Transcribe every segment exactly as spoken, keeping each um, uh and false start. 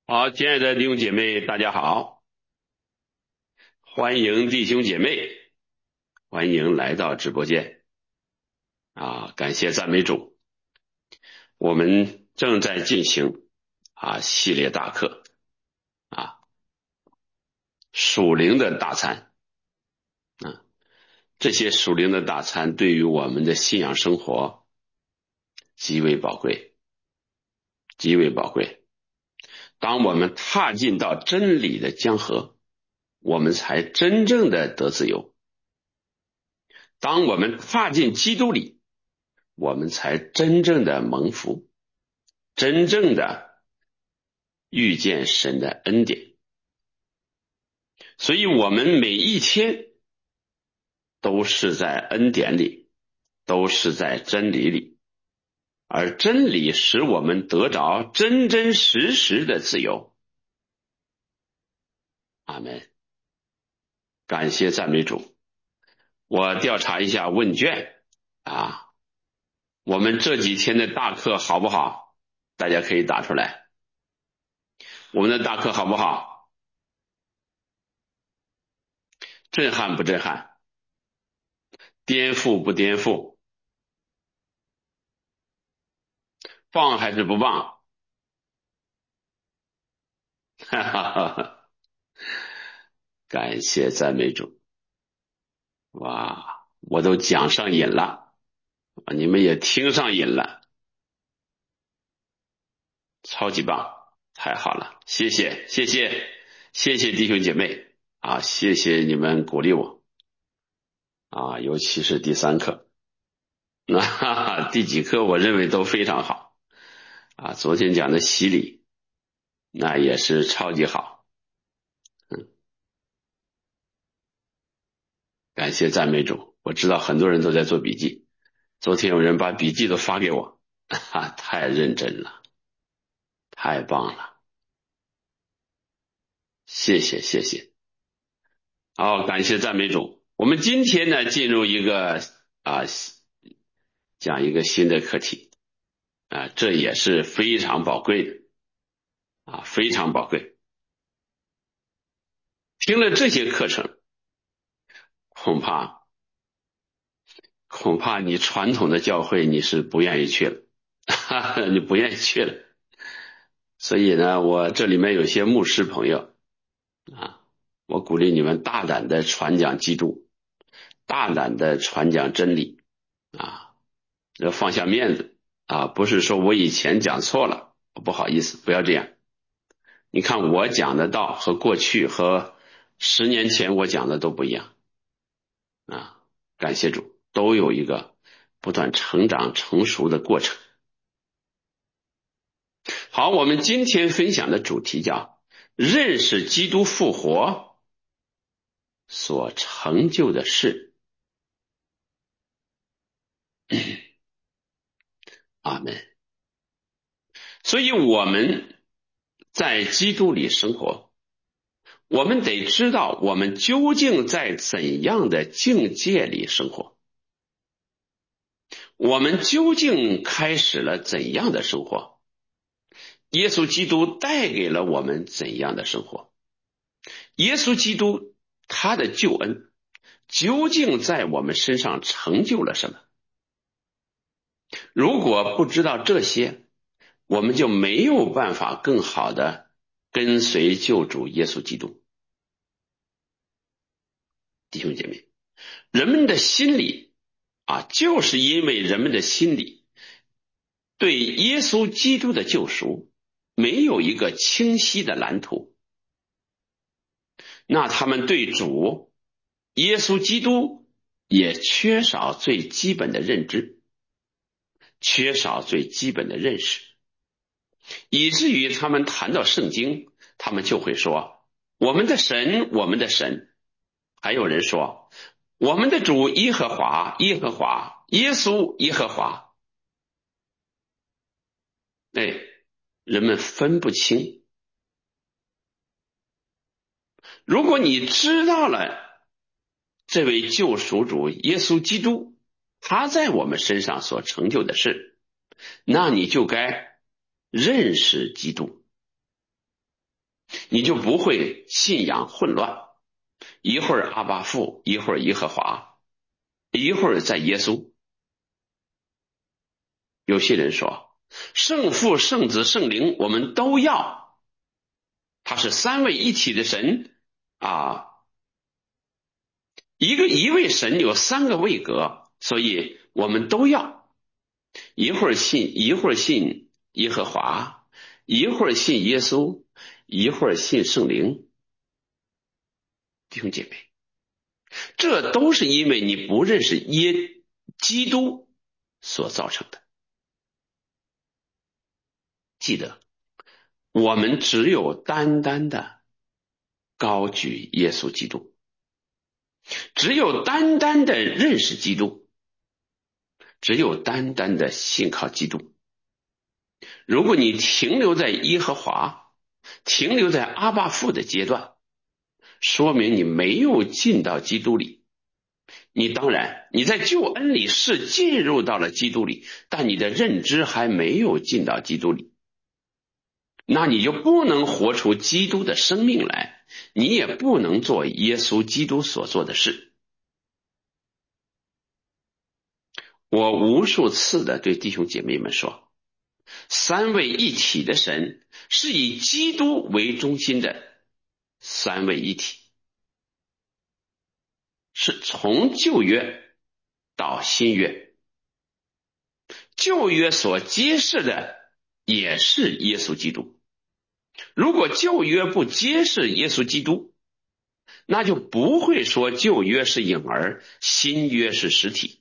好，亲爱的弟兄姐妹，大家好，欢迎弟兄姐妹，欢迎来到直播间啊！感谢赞美主，我们正在进行啊系列大课啊，属灵的大餐啊，这些属灵的大餐对于我们的信仰生活极为宝贵，极为宝贵。当我们踏进到真理的江河，我们才真正的得自由。当我们踏进基督里，我们才真正的蒙福，真正的遇见神的恩典。所以我们每一天都是在恩典里，都是在真理里，而真理使我们得着真真实实的自由。阿们。感谢赞美主。我调查一下问卷啊，我们这几天的大课好不好？大家可以打出来。我们的大课好不好？震撼不震撼？颠覆不颠覆？棒还是不棒？哈哈哈哈，感谢赞美主。哇，我都讲上瘾了，你们也听上瘾了，超级棒，太好了，谢谢谢谢谢谢弟兄姐妹啊，谢谢你们鼓励我啊，尤其是第三课，那哈哈，第几课我认为都非常好啊，昨天讲的洗礼那也是超级好，嗯，感谢赞美主，我知道很多人都在做笔记，昨天有人把笔记都发给我，哈、啊，太认真了，太棒了，谢谢谢谢。好，感谢赞美主。我们今天呢，进入一个啊，讲一个新的课题啊，这也是非常宝贵的啊，非常宝贵。听了这些课程，恐怕恐怕你传统的教会你是不愿意去了，哈哈，你不愿意去了。所以呢，我这里面有些牧师朋友啊，我鼓励你们大胆的传讲基督，大胆的传讲真理啊，要放下面子啊，不是说我以前讲错了，不好意思，不要这样。你看我讲的道和过去和十年前我讲的都不一样啊，感谢主，都有一个不断成长成熟的过程。好，我们今天分享的主题叫认识基督复活所成就的事。阿们。所以我们在基督里生活，我们得知道我们究竟在怎样的境界里生活，我们究竟开始了怎样的生活，耶稣基督带给了我们怎样的生活，耶稣基督他的救恩究竟在我们身上成就了什么。如果不知道这些，我们就没有办法更好的跟随救主耶稣基督。弟兄姐妹，人们的心里啊，就是因为人们的心里对耶稣基督的救赎没有一个清晰的蓝图，那他们对主耶稣基督也缺少最基本的认知，缺少最基本的认识，以至于他们谈到圣经，他们就会说我们的神，我们的神，还有人说我们的主耶和华，耶和华，耶稣耶和华。哎，人们分不清。如果你知道了这位救赎主耶稣基督他在我们身上所成就的事，那你就该认识基督。 你就不会信仰混乱，一会儿阿爸父，一会儿耶和华，一会儿在耶稣。有些人说圣父、圣子、圣灵我们都要，他是三位一体的神啊，一个一位神有三个位格，所以我们都要。一会儿信一会儿信耶和华，一会儿信耶稣，一会儿信圣灵。弟兄姐妹，这都是因为你不认识耶基督所造成的。记得我们只有单单的高举耶稣基督，只有单单的认识基督，只有单单的信靠基督。如果你停留在耶和华，停留在阿爸父的阶段，说明你没有进到基督里。你当然你在救恩里是进入到了基督里，但你的认知还没有进到基督里，那你就不能活出基督的生命来，你也不能做耶稣基督所做的事。我无数次的对弟兄姐妹们说，三位一体的神是以基督为中心的三位一体，是从旧约到新约，旧约所揭示的也是耶稣基督。如果旧约不揭示耶稣基督，那就不会说旧约是影儿，新约是实体。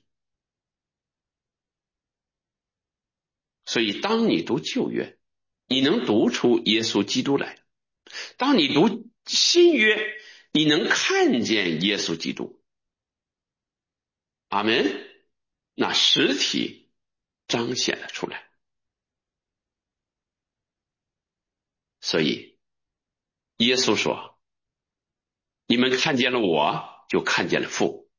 所以当你读旧约，你能读出耶稣基督来；当你读新约，你能看见耶稣基督。阿们。那实体彰显了出来。所以耶稣说，你们看见了我，就看见了父，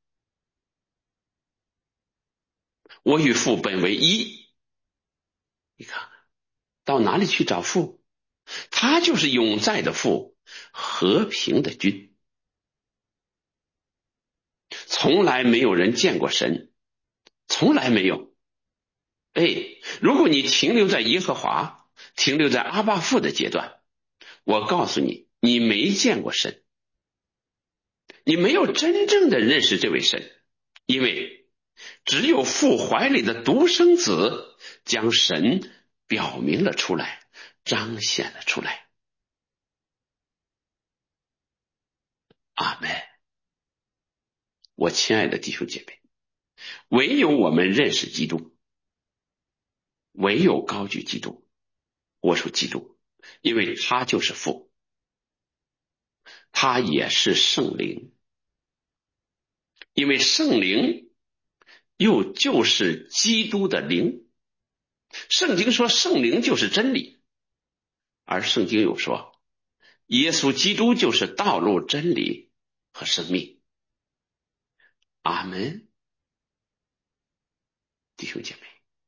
我与父本为一。你看到哪里去找父？他就是永在的父，和平的君。从来没有人见过神，从来没有。哎，如果你停留在耶和华，停留在阿爸父的阶段，我告诉你，你没见过神，你没有真正的认识这位神，因为只有父怀里的独生子将神表明了出来，彰显了出来。阿们。我亲爱的弟兄姐妹，唯有我们认识基督，唯有高举基督，活出基督，因为他就是父，他也是圣灵，因为圣灵又就是基督的灵。圣经说圣灵就是真理，而圣经又说耶稣基督就是道路、真理和生命。阿们。弟兄姐妹，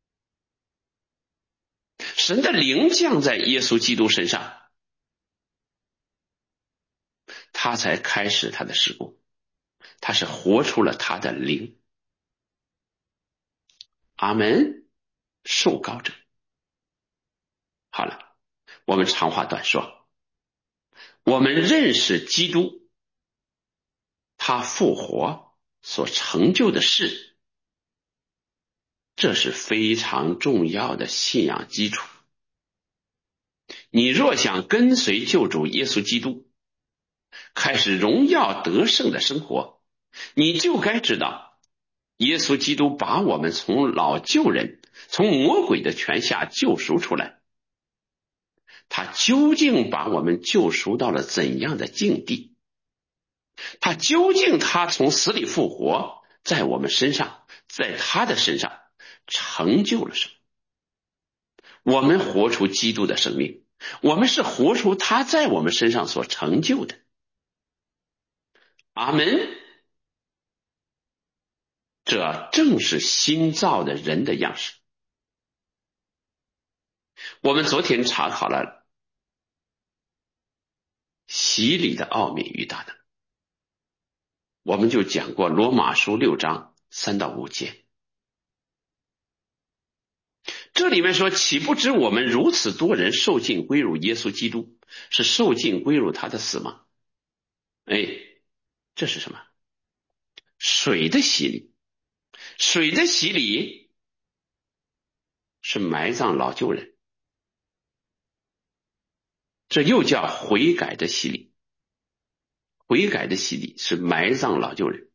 神的灵降在耶稣基督身上，他才开始他的事工，他是活出了他的灵。阿们。受膏者。好了，我们长话短说，我们认识基督，他复活所成就的事，这是非常重要的信仰基础。你若想跟随救主耶稣基督，开始荣耀得胜的生活，你就该知道，耶稣基督把我们从老旧人、从魔鬼的权下救赎出来。他究竟把我们救赎到了怎样的境地？他究竟他从死里复活，在我们身上，在他的身上成就了什么？我们活出基督的生命，我们是活出他在我们身上所成就的。阿们。这正是新造的人的样式。我们昨天查考了洗礼的奥秘与大能。我们就讲过罗马书六章三到五节，这里面说，岂不知我们如此多人受尽归入耶稣基督，是受尽归入他的死吗？哎，这是什么？水的洗礼。水的洗礼是埋葬老旧人，这又叫悔改的洗礼。悔改的洗礼是埋葬老旧人，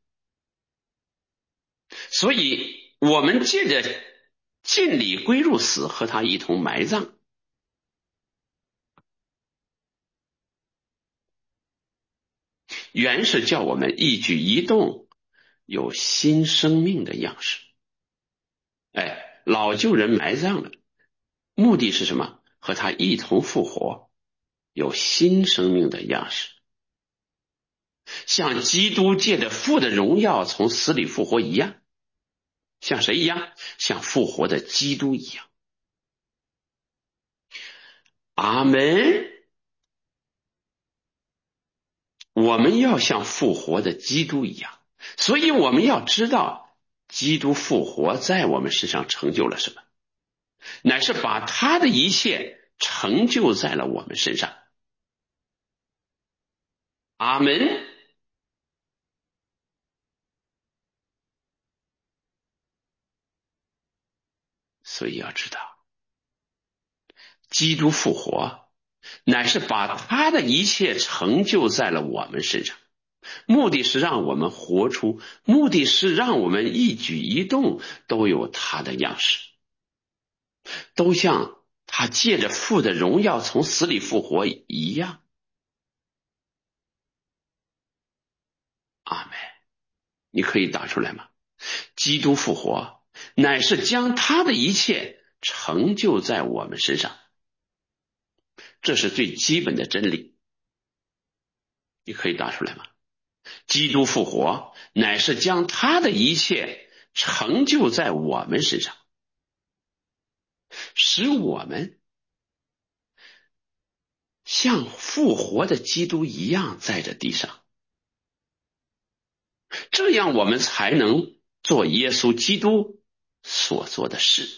所以我们借着浸礼归入死，和他一同埋葬。原是叫我们一举一动有新生命的样式。哎，老旧人埋葬了，目的是什么？和他一同复活，有新生命的样式，像基督借着父的荣耀从死里复活一样。像谁一样？像复活的基督一样。阿们。我们要像复活的基督一样，所以我们要知道基督复活在我们身上成就了什么，乃是把他的一切成就在了我们身上。阿们。所以要知道基督复活乃是把他的一切成就在了我们身上，目的是让我们活出，目的是让我们一举一动都有他的样式，都像他借着父的荣耀从死里复活一样。阿们。你可以打出来吗？基督复活乃是将他的一切成就在我们身上，这是最基本的真理。你可以打出来吗？基督复活乃是将他的一切成就在我们身上，使我们像复活的基督一样在这地上，这样我们才能做耶稣基督所做的事。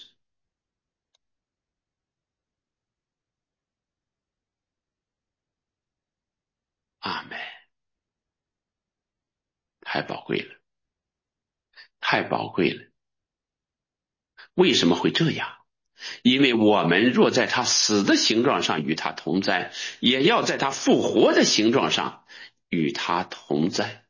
阿们。太宝贵了，太宝贵了。为什么会这样？因为我们若在他死的形状上与他同在，也要在他复活的形状上与他同在。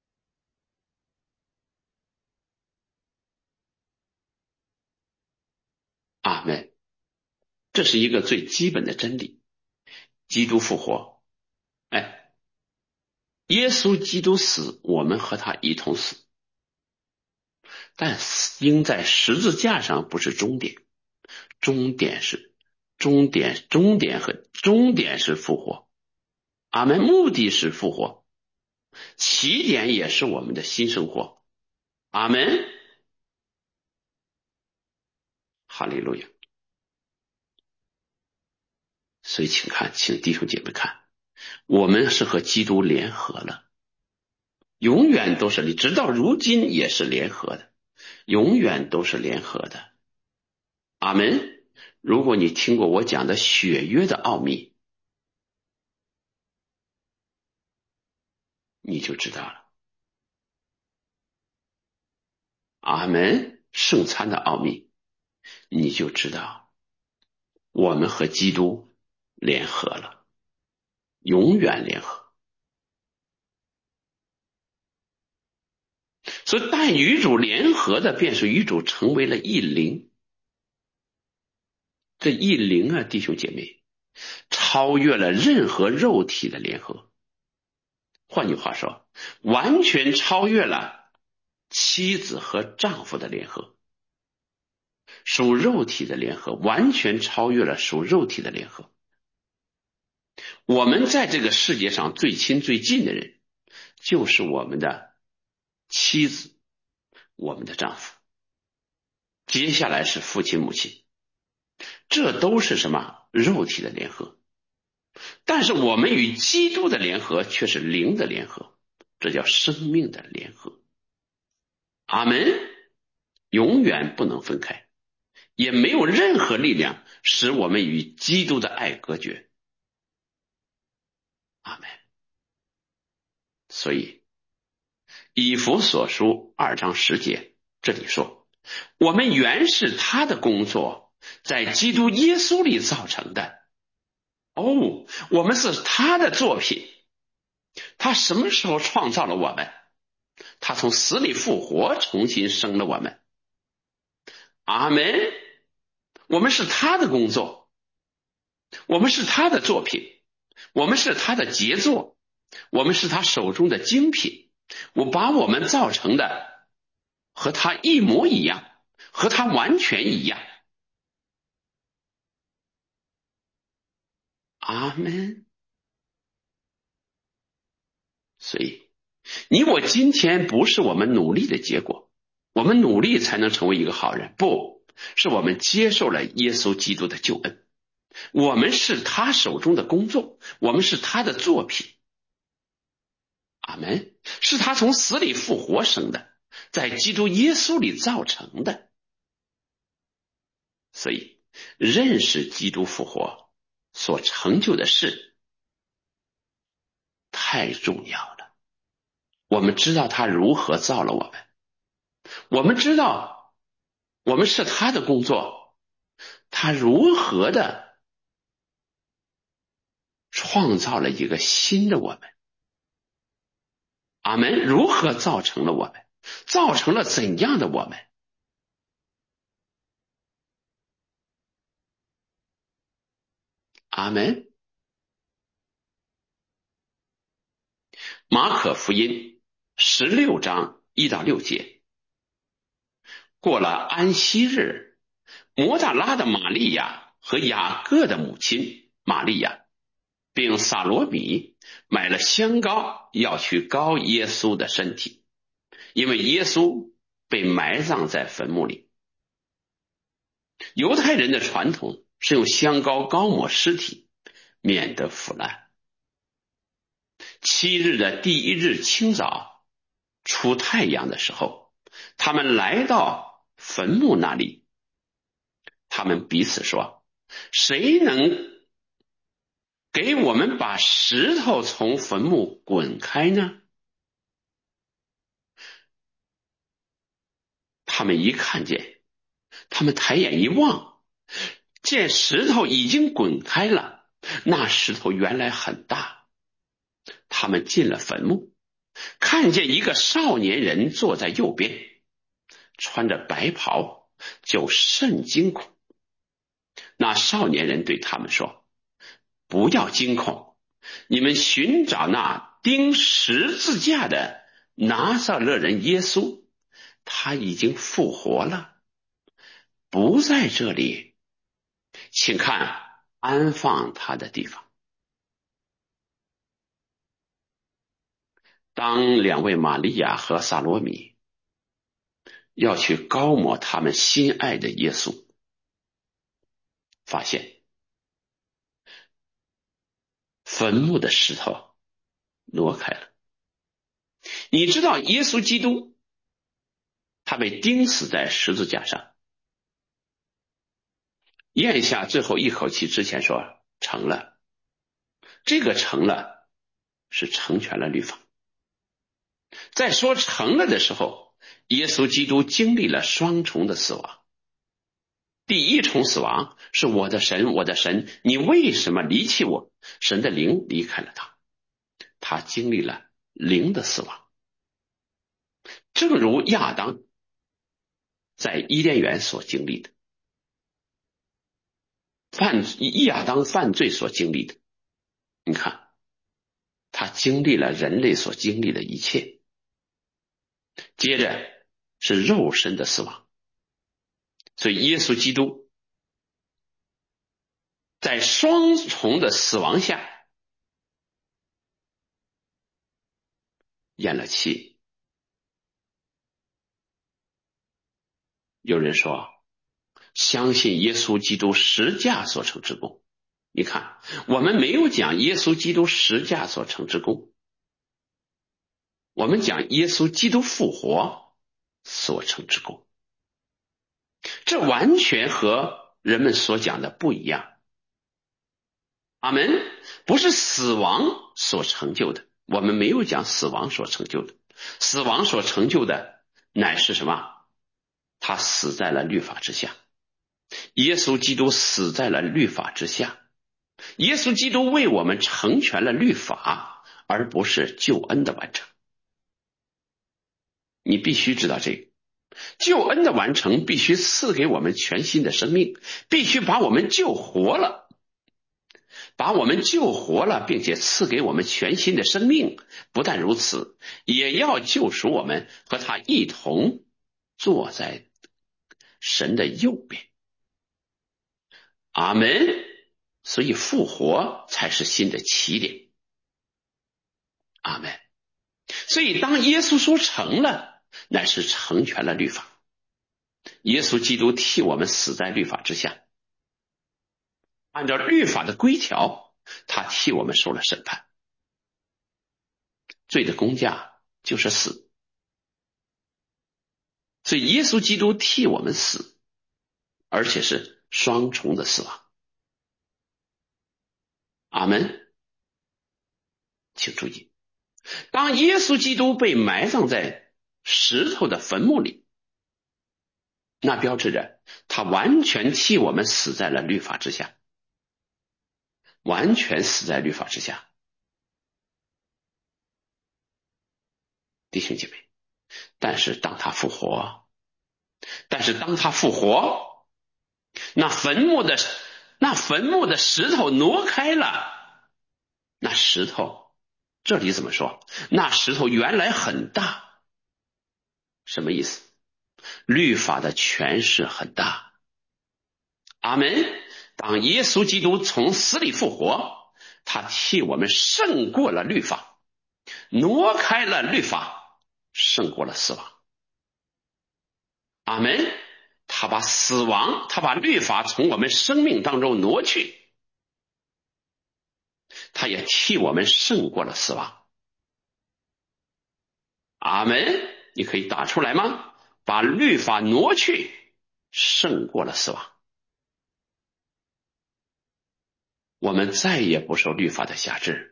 阿们。这是一个最基本的真理。基督复活，哎，耶稣基督死，我们和他一同死，但钉在十字架上不是终点，终点是终点，终点和终点是复活。阿们。目的是复活，起点也是我们的新生活。阿们。哈利路亚。所以请看，请弟兄姐妹看，我们是和基督联合了，永远都是，直到如今也是联合的，永远都是联合的。阿们。如果你听过我讲的血约的奥秘，你就知道了。阿们。圣餐的奥秘，你就知道我们和基督联合了，永远联合。所以但与主联合的，便是与主成为了一灵。这一灵啊，弟兄姐妹，超越了任何肉体的联合。换句话说，完全超越了妻子和丈夫的联合。属肉体的联合完全超越了属肉体的联合。我们在这个世界上最亲最近的人，就是我们的妻子，我们的丈夫，接下来是父亲母亲，这都是什么？肉体的联合。 但是我们与基督的联合却是灵的联合，这叫生命的联合。阿们，永远不能分开，也没有任何力量使我们与基督的爱隔绝。阿们。所以以弗所书二章十节这里说，我们原是他的工作，在基督耶稣里造成的。哦，我们是他的作品。他什么时候创造了我们？他从死里复活，重新生了我们。阿们。我们是他的工作，我们是他的作品，我们是他的杰作，我们是他手中的精品。我把我们造成的和他一模一样，和他完全一样。阿们。所以你我今天不是我们努力的结果，我们努力才能成为一个好人，不是我们接受了耶稣基督的救恩，我们是他手中的工作，我们是他的作品。阿们。是他从死里复活生的，在基督耶稣里造成的。所以认识基督复活所成就的事太重要了。我们知道他如何造了我们，我们知道我们是他的工作，他如何的创造了一个新的我们。阿们。如何造成了我们，造成了怎样的我们。阿们。马可福音十六章一到六节，过了安息日，摩大拉的玛利亚和雅各的母亲玛利亚并撒罗米买了香膏，要去膏耶稣的身体，因为耶稣被埋葬在坟墓里。犹太人的传统是用香膏膏抹尸体，免得腐烂。七日的第一日清早，出太阳的时候，他们来到坟墓那里，他们彼此说，谁能给我们把石头从坟墓滚开呢？他们一看见，他们抬眼一望，见石头已经滚开了，那石头原来很大。他们进了坟墓，看见一个少年人坐在右边，穿着白袍，就甚惊恐。那少年人对他们说，不要惊恐，你们寻找那钉十字架的拿撒勒人耶稣，他已经复活了，不在这里，请看安放他的地方。当两位玛利亚和撒罗米要去膏抹他们心爱的耶稣，发现坟墓的石头挪开了。你知道耶稣基督他被钉死在十字架上，咽下最后一口气之前说成了，这个成了是成全了律法。在说成了的时候，耶稣基督经历了双重的死亡。第一重死亡是我的神，我的神，你为什么离弃我？神的灵离开了他，他经历了灵的死亡，正如亚当在伊甸园所经历的，犯亚当犯罪所经历的。你看，他经历了人类所经历的一切。接着是肉身的死亡，所以耶稣基督在双重的死亡下咽了气。有人说，相信耶稣基督十架所成之功， 你看，我们没有讲耶稣基督十架所成之功，我们讲耶稣基督复活所成之功，这完全和人们所讲的不一样。阿们，不是死亡所成就的，我们没有讲死亡所成就的，死亡所成就的乃是什么？他死在了律法之下，耶稣基督死在了律法之下，耶稣基督为我们成全了律法，而不是救恩的完成。你必须知道这个，救恩的完成必须赐给我们全新的生命，必须把我们救活了，把我们救活了，并且赐给我们全新的生命。不但如此，也要救赎我们，和他一同坐在神的右边。阿们。所以复活才是新的起点。阿们。所以当耶稣说成了，乃是成全了律法。耶稣基督替我们死在律法之下，按照律法的规条，他替我们受了审判。罪的工价就是死，所以耶稣基督替我们死，而且是双重的死亡。阿们。请注意，当耶稣基督被埋葬在石头的坟墓里，那标志着他完全替我们死在了律法之下，完全死在律法之下。弟兄姐妹，但是当他复活，但是当他复活，那坟墓的那坟墓的石头挪开了，那石头，这里怎么说？那石头原来很大，什么意思？律法的权势很大。阿们。当耶稣基督从死里复活，他替我们胜过了律法，挪开了律法，胜过了死亡。阿们。他把死亡，他把律法从我们生命当中挪去，他也替我们胜过了死亡。阿们。你可以打出来吗？把律法挪去，胜过了死亡。我们再也不受律法的辖制。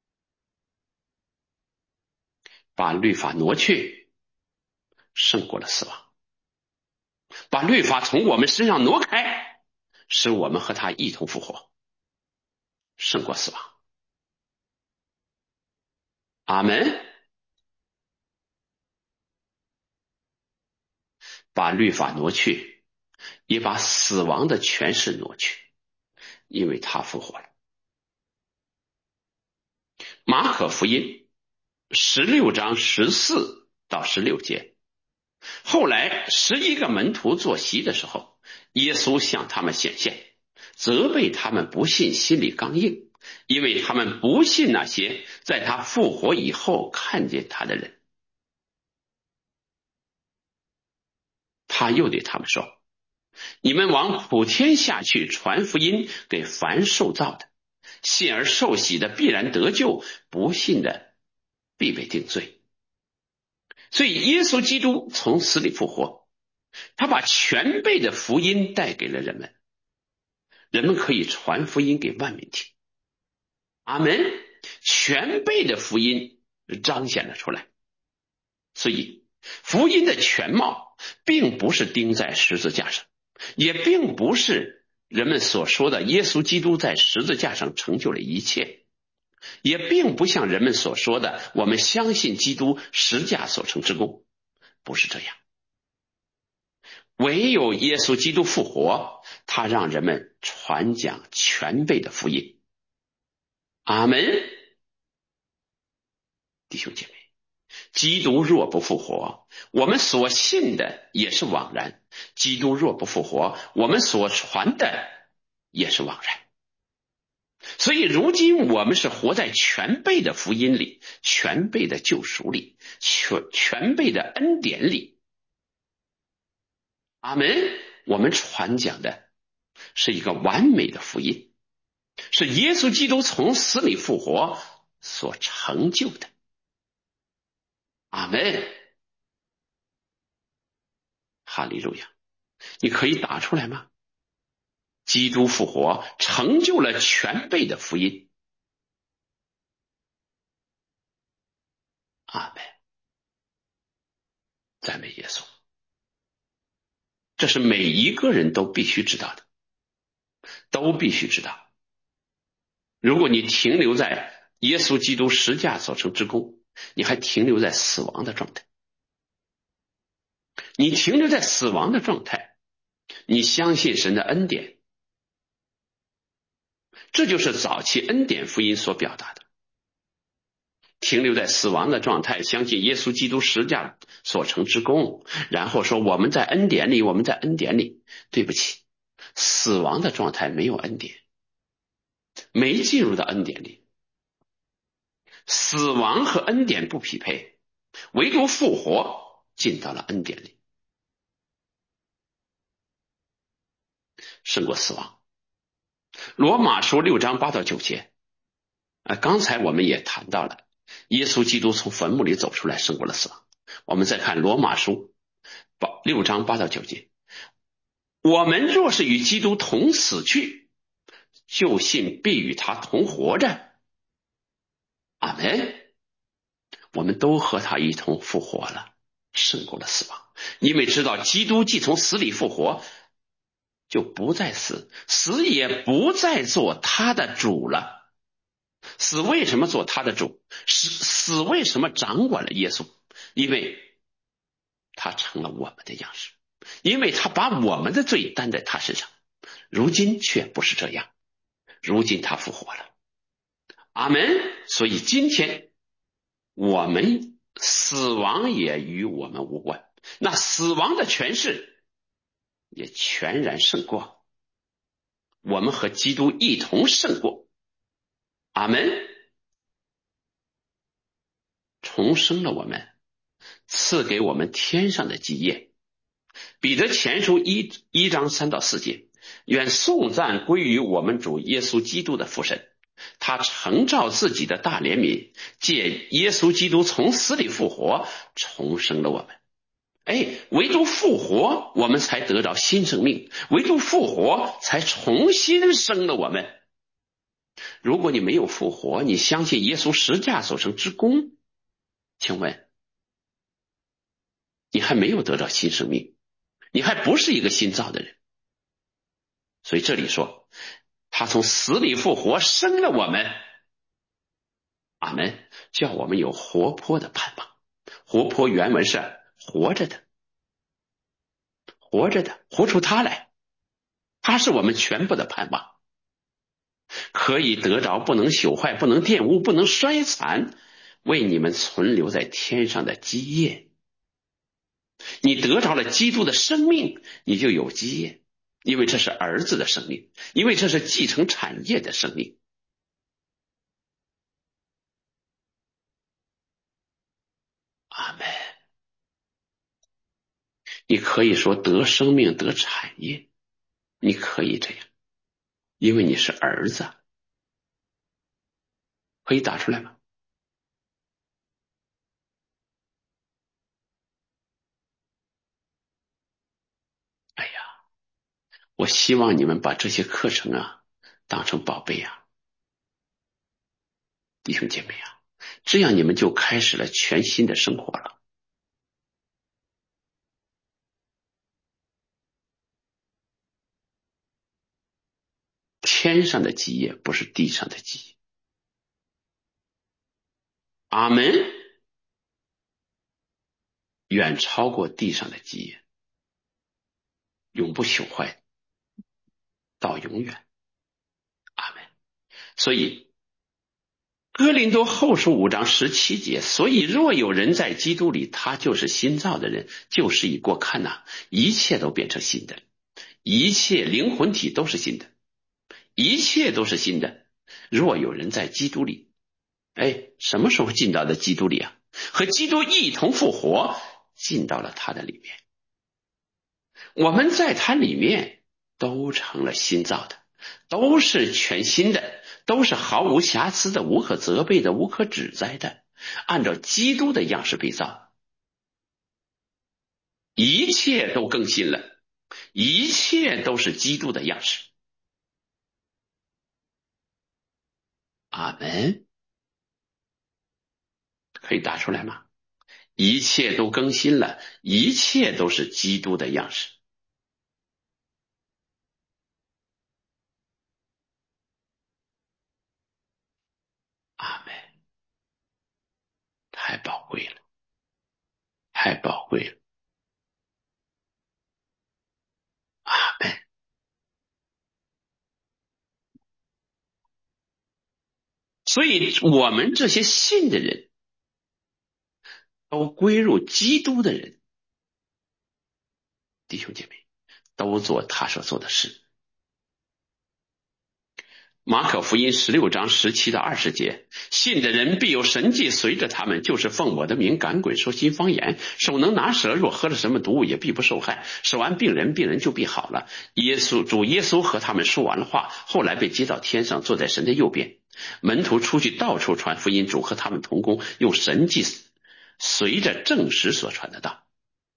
把律法挪去，胜过了死亡。把律法从我们身上挪开，使我们和他一同复活，胜过死亡。阿们。把律法挪去，也把死亡的权势挪去，因为他复活了。马可福音十六章十四到十六节，后来十一个门徒坐席的时候，耶稣向他们显现，责备他们不信，心里刚硬，因为他们不信那些在他复活以后看见他的人。他又对他们说，你们往普天下去，传福音给凡受造的，信而受洗的必然得救，不信的必被定罪。所以耶稣基督从死里复活，他把全备的福音带给了人们，人们可以传福音给万民听。阿们。全备的福音彰显了出来。所以福音的全貌并不是钉在十字架上，也并不是人们所说的耶稣基督在十字架上成就了一切，也并不像人们所说的我们相信基督十架所成之功，不是这样。唯有耶稣基督复活，他让人们传讲全备的福音。阿们。弟兄姐妹，基督若不复活，我们所信的也是枉然；基督若不复活，我们所传的也是枉然。所以如今我们是活在全备的福音里，全备的救赎里，全全备的恩典里。阿们。我们传讲的是一个完美的福音， 是耶稣基督从死里复活所成就的。阿们，哈利路亚！你可以打出来吗？基督复活成就了全备的福音。阿们，赞美耶稣！这是每一个人都必须知道的，都必须知道。如果你停留在耶稣基督十架所成之功，你还停留在死亡的状态。你停留在死亡的状态，你相信神的恩典，这就是早期恩典福音所表达的。停留在死亡的状态，相信耶稣基督十架所成之功，然后说我们在恩典里，我们在恩典里。对不起，死亡的状态没有恩典，没进入到恩典里。死亡和恩典不匹配，唯独复活进到了恩典里，胜过死亡。罗马书六章八到九节，啊，刚才我们也谈到了，耶稣基督从坟墓里走出来，胜过了死亡。我们再看罗马书六章八到九节，我们若是与基督同死去，就信必与他同活着。阿们。我们都和他一同复活了，胜过了死亡。因为知道基督既从死里复活，就不再死，死也不再做他的主了。死为什么做他的主？死死为什么掌管了耶稣？因为他成了我们的样式，因为他把我们的罪担在他身上。如今却不是这样，如今他复活了。阿们。所以今天我们死亡也与我们无关，那死亡的权势也全然胜过，我们和基督一同胜过。阿们。重生了我们，赐给我们天上的基业。彼得前书一一章三到四节，愿颂赞归于我们主耶稣基督的父神，他承照自己的大怜悯，借耶稣基督从死里复活，重生了我们。哎，唯独复活，我们才得到新生命；唯独复活，才重新生了我们。如果你没有复活，你相信耶稣十架所成之功，请问你还没有得到新生命，你还不是一个新造的人。所以这里说他从死里复活，生了我们。阿们，叫我们有活泼的盼望。活泼原文是活着的，活着的，活出他来，他是我们全部的盼望，可以得着不能朽坏，不能玷污，不能衰残，为你们存留在天上的基业。你得着了基督的生命，你就有基业，因为这是儿子的生命，因为这是继承产业的生命。阿们。你可以说得生命得产业，你可以这样，因为你是儿子。可以打出来吗？哎呀，我希望你们把这些课程啊当成宝贝啊，弟兄姐妹啊，这样你们就开始了全新的生活了。天上的基业不是地上的基业。阿们。远超过地上的基业，永不朽坏，到永远。阿们。所以哥林多后书五章十七节，所以若有人在基督里，他就是新造的人，旧事已过，看哪，一切都变成新的，一切灵魂体都是新的，一切都是新的。若有人在基督里，哎，什么时候进到了基督里啊？和基督一同复活，进到了他的里面。我们在他里面都成了新造的，都是全新的， 都是毫无瑕疵的、无可责备的、无可指摘的，按照基督的样式被造，一切都更新了，一切都是基督的样式。阿门。可以打出来吗？一切都更新了，一切都是基督的样式。阿门。太宝贵了，太宝贵了。阿门。所以我们这些信的人都归入基督的人，弟兄姐妹，都做他所做的事。马可福音十六章十七到二十节，信的人必有神迹随着他们，就是奉我的名赶鬼，说新方言，手能拿蛇，若喝了什么毒物也必不受害，手按病人，病人就必好了。耶稣主耶稣和他们说完了话，后来被接到天上，坐在神的右边。门徒出去到处传福音，主和他们同工，用神迹随着证实所传的道。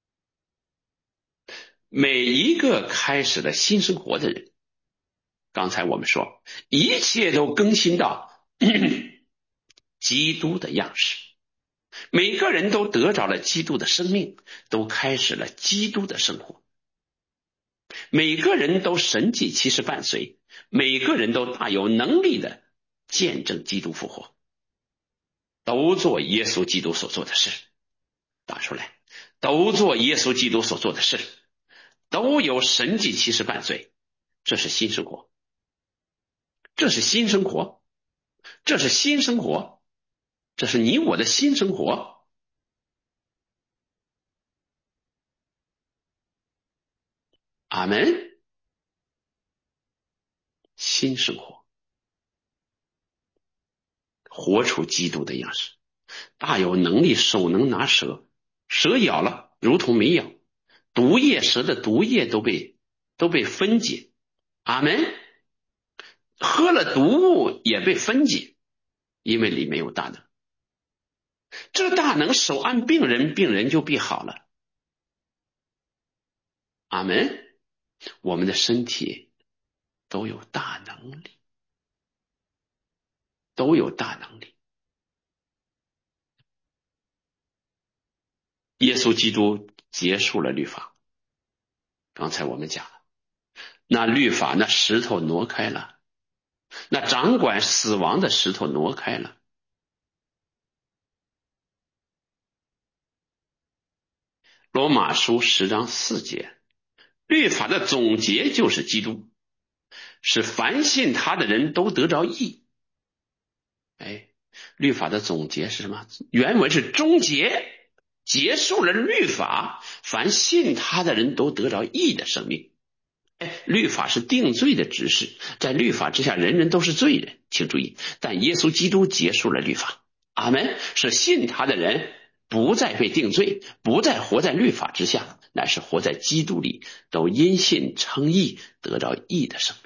每一个开始了新生活的人，刚才我们说一切都更新到基督的样式，每个人都得着了基督的生命，都开始了基督的生活，每个人都神迹奇事伴随，每个人都大有能力的见证基督复活，都做耶稣基督所做的事。打出来，都做耶稣基督所做的事，都有神迹奇事伴随。这是新生活，这是新生活，这是新生活，这是你我的新生活。阿门。新生活，活出基督的样式，大有能力，手能拿蛇，蛇咬了如同没咬，毒液，蛇的毒液都被都被分解。阿门。喝了毒物也被分解，因为里面有大能。这大能手按病人，病人就必好了。阿门。我们的身体都有大能力，都有大能力。耶稣基督结束了律法，刚才我们讲了，那律法那石头挪开了，那掌管死亡的石头挪开了。罗马书十章四节，律法的总结就是基督，使凡信他的人都得着义。哎，律法的总结是什么？原文是终结，结束了律法，凡信他的人都得着义的生命。哎，律法是定罪的指示，在律法之下人人都是罪人，请注意，但耶稣基督结束了律法。阿门。是信他的人不再被定罪，不再活在律法之下，乃是活在基督里，都因信称义，得着义的生命。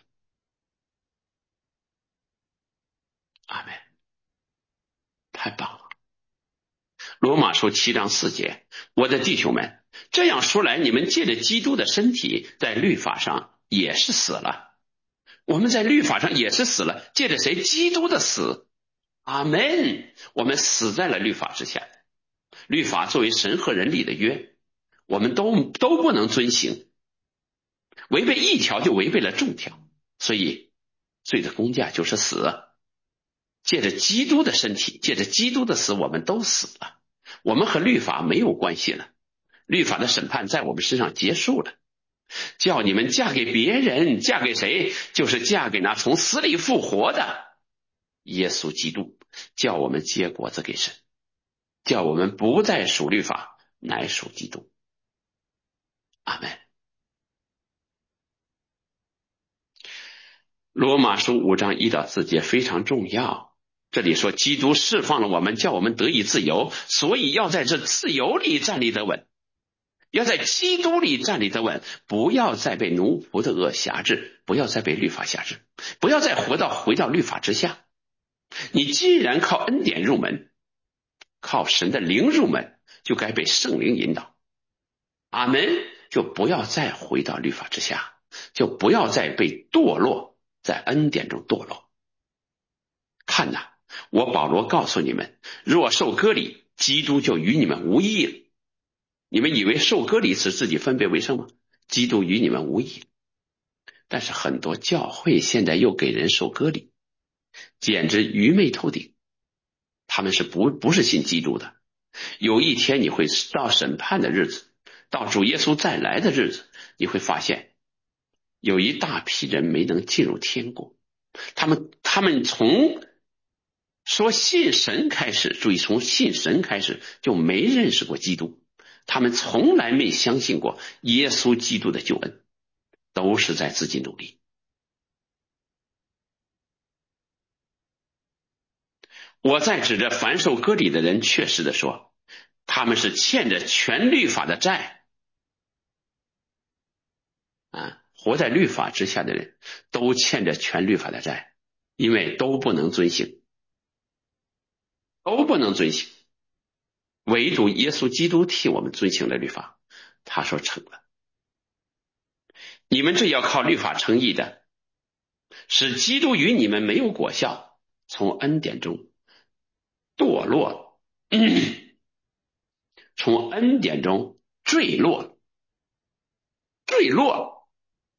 阿门。太棒了。罗马书七章四节，我的弟兄们，这样说来，你们借着基督的身体在律法上也是死了。我们在律法上也是死了，借着谁？基督的死。阿门。我们死在了律法之下，律法作为神和人立的约，我们都都不能遵行，违背一条就违背了众条，所以罪的工价就是死。借着基督的身体，借着基督的死，我们都死了，我们和律法没有关系了，律法的审判在我们身上结束了。叫你们嫁给别人，嫁给谁？就是嫁给那从死里复活的耶稣基督，叫我们结果子给神，叫我们不再属律法，乃属基督。阿们。罗马书五章一到四节非常重要，这里说基督释放了我们，叫我们得以自由，所以要在这自由里站立得稳。 要在基督里站立得稳，不要再被奴仆的恶辖制，不要再被律法辖制，不要再回到回到律法之下。你既然靠恩典入门，靠神的灵入门，就该被圣灵引导。阿们，就不要再回到律法之下，就不要再被堕落，在恩典中堕落。看哪，我保罗告诉你们，若受割礼，基督就与你们无益了。你们以为受割礼使自己分别为圣吗？基督与你们无益。但是很多教会现在又给人受割礼，简直愚昧透顶。他们是不不是信基督的。有一天你会到审判的日子，到主耶稣再来的日子，你会发现有一大批人没能进入天国。他们他们从说信神开始，注意，从信神开始就没认识过基督，他们从来没相信过耶稣基督的救恩，都是在自己努力。我在指着凡受割礼的人确实的说，他们是欠着全律法的债啊！活在律法之下的人都欠着全律法的债，因为都不能遵行，都不能遵行。唯独耶稣基督替我们遵行了律法，他说成了。你们这要靠律法称义的，使基督与你们没有果效，从恩典中堕落，从恩典中坠落，坠落。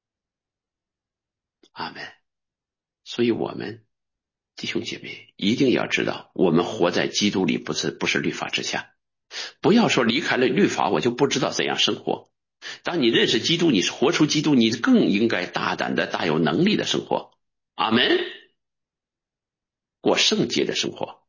阿们。所以我们弟兄姐妹一定要知道，我们活在基督里，不是不是律法之下。不要说离开了律法我就不知道怎样生活。当你认识基督，你是活出基督，你更应该大胆的、大有能力的生活。阿们，过圣洁的生活。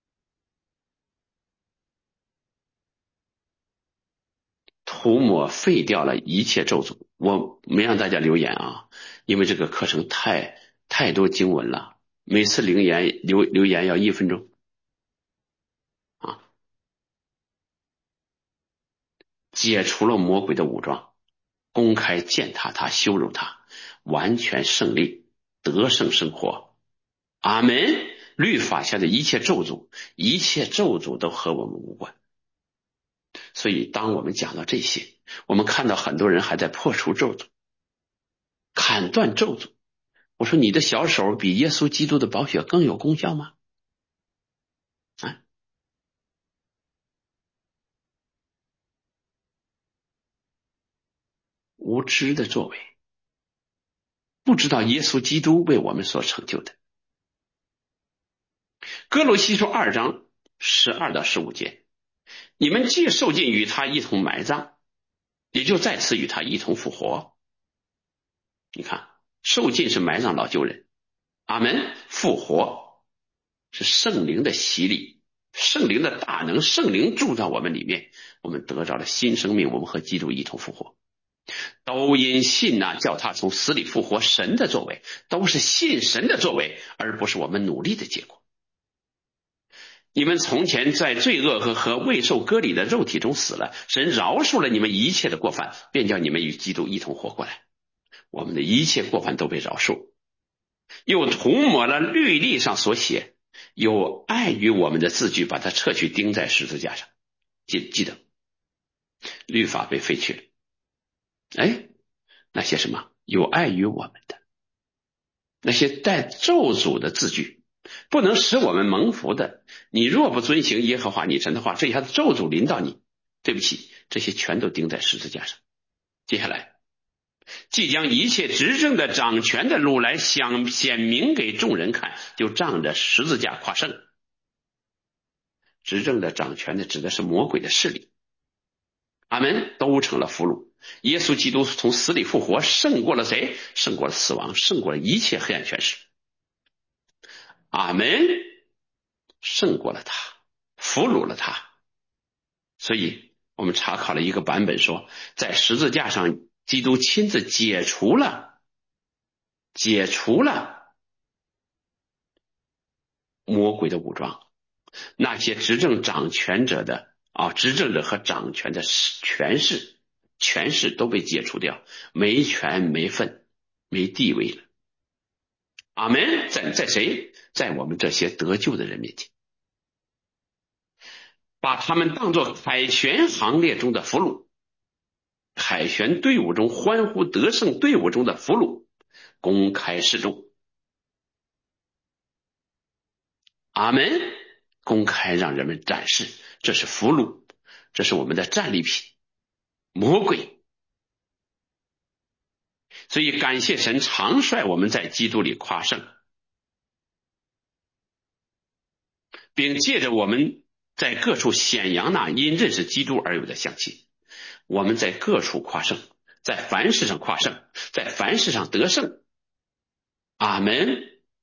涂抹废掉了一切咒诅。我没让大家留言啊，因为这个课程太太多经文了，每次留言留留言要一分钟啊。解除了魔鬼的武装，公开践踏他，羞辱他，完全胜利，得胜生活。阿们。律法下的一切咒诅，一切咒诅都和我们无关。所以当我们讲到这些，我们看到很多人还在破除咒诅，砍断咒诅。我说你的小手比耶稣基督的宝血更有功效吗？啊，无知的作为，不知道耶稣基督为我们所成就的。哥罗西书二章十二到十五节，你们既受尽与他一同埋葬，也就再次与他一同复活。你看，受尽是埋葬老旧人，阿们。复活是圣灵的洗礼，圣灵的大能，圣灵住在我们里面，我们得着了新生命，我们和基督一同复活。都因信呐、啊，叫他从死里复活，神的作为，都是信神的作为，而不是我们努力的结果。你们从前在罪恶和和未受割礼的肉体中死了，神饶恕了你们一切的过犯，便叫你们与基督一同活过来。我们的一切过犯都被饶恕，又涂抹了律例上所写有碍于我们的字句，把它撤去，钉在十字架上。记记得律法被废去了，哎，那些什么有碍于我们的，那些带咒诅的字句，不能使我们蒙福的，你若不遵行耶和华你神的话，这下子咒诅临到你，对不起，这些全都钉在十字架上。接下来，即将一切执政的掌权的路来想显明给众人看，就仗着十字架夸胜。执政的掌权的指的是魔鬼的势力，阿们，都成了俘虏。耶稣基督从死里复活，胜过了谁？胜过了死亡，胜过了一切黑暗权势。阿们，胜过了他，俘虏了他。所以我们查考了一个版本说，在十字架上基督亲自解除了解除了魔鬼的武装，那些执政掌权者的啊，执政者和掌权的权势权势都被解除掉，没权没分没地位了。阿们。在在谁？在我们这些得救的人面前，把他们当作凯旋行列中的俘虏，凯旋队伍中欢呼得胜队伍中的俘虏，公开示众。阿们。公开让人们展示，这是俘虏，这是我们的战利品，魔鬼。所以感谢神常率我们在基督里夸胜，并借着我们在各处显扬那因认识基督而有的香气。我们在各处夸胜，在凡事上夸胜，在凡事上得胜。阿们。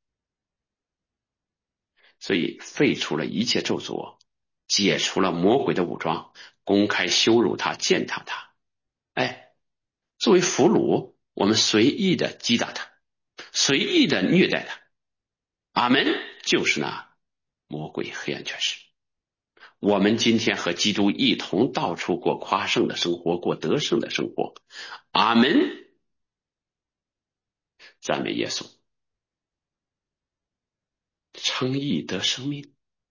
所以废除了一切咒诅，解除了魔鬼的武装，公开羞辱他，践踏他。哎，作为俘虏，我们随意的击打他，随意的虐待他。阿们。就是那魔鬼黑暗权势。我们今天和基督一同到处过夸胜的生活，过得胜的生活。阿们。赞美耶稣。称义得生命。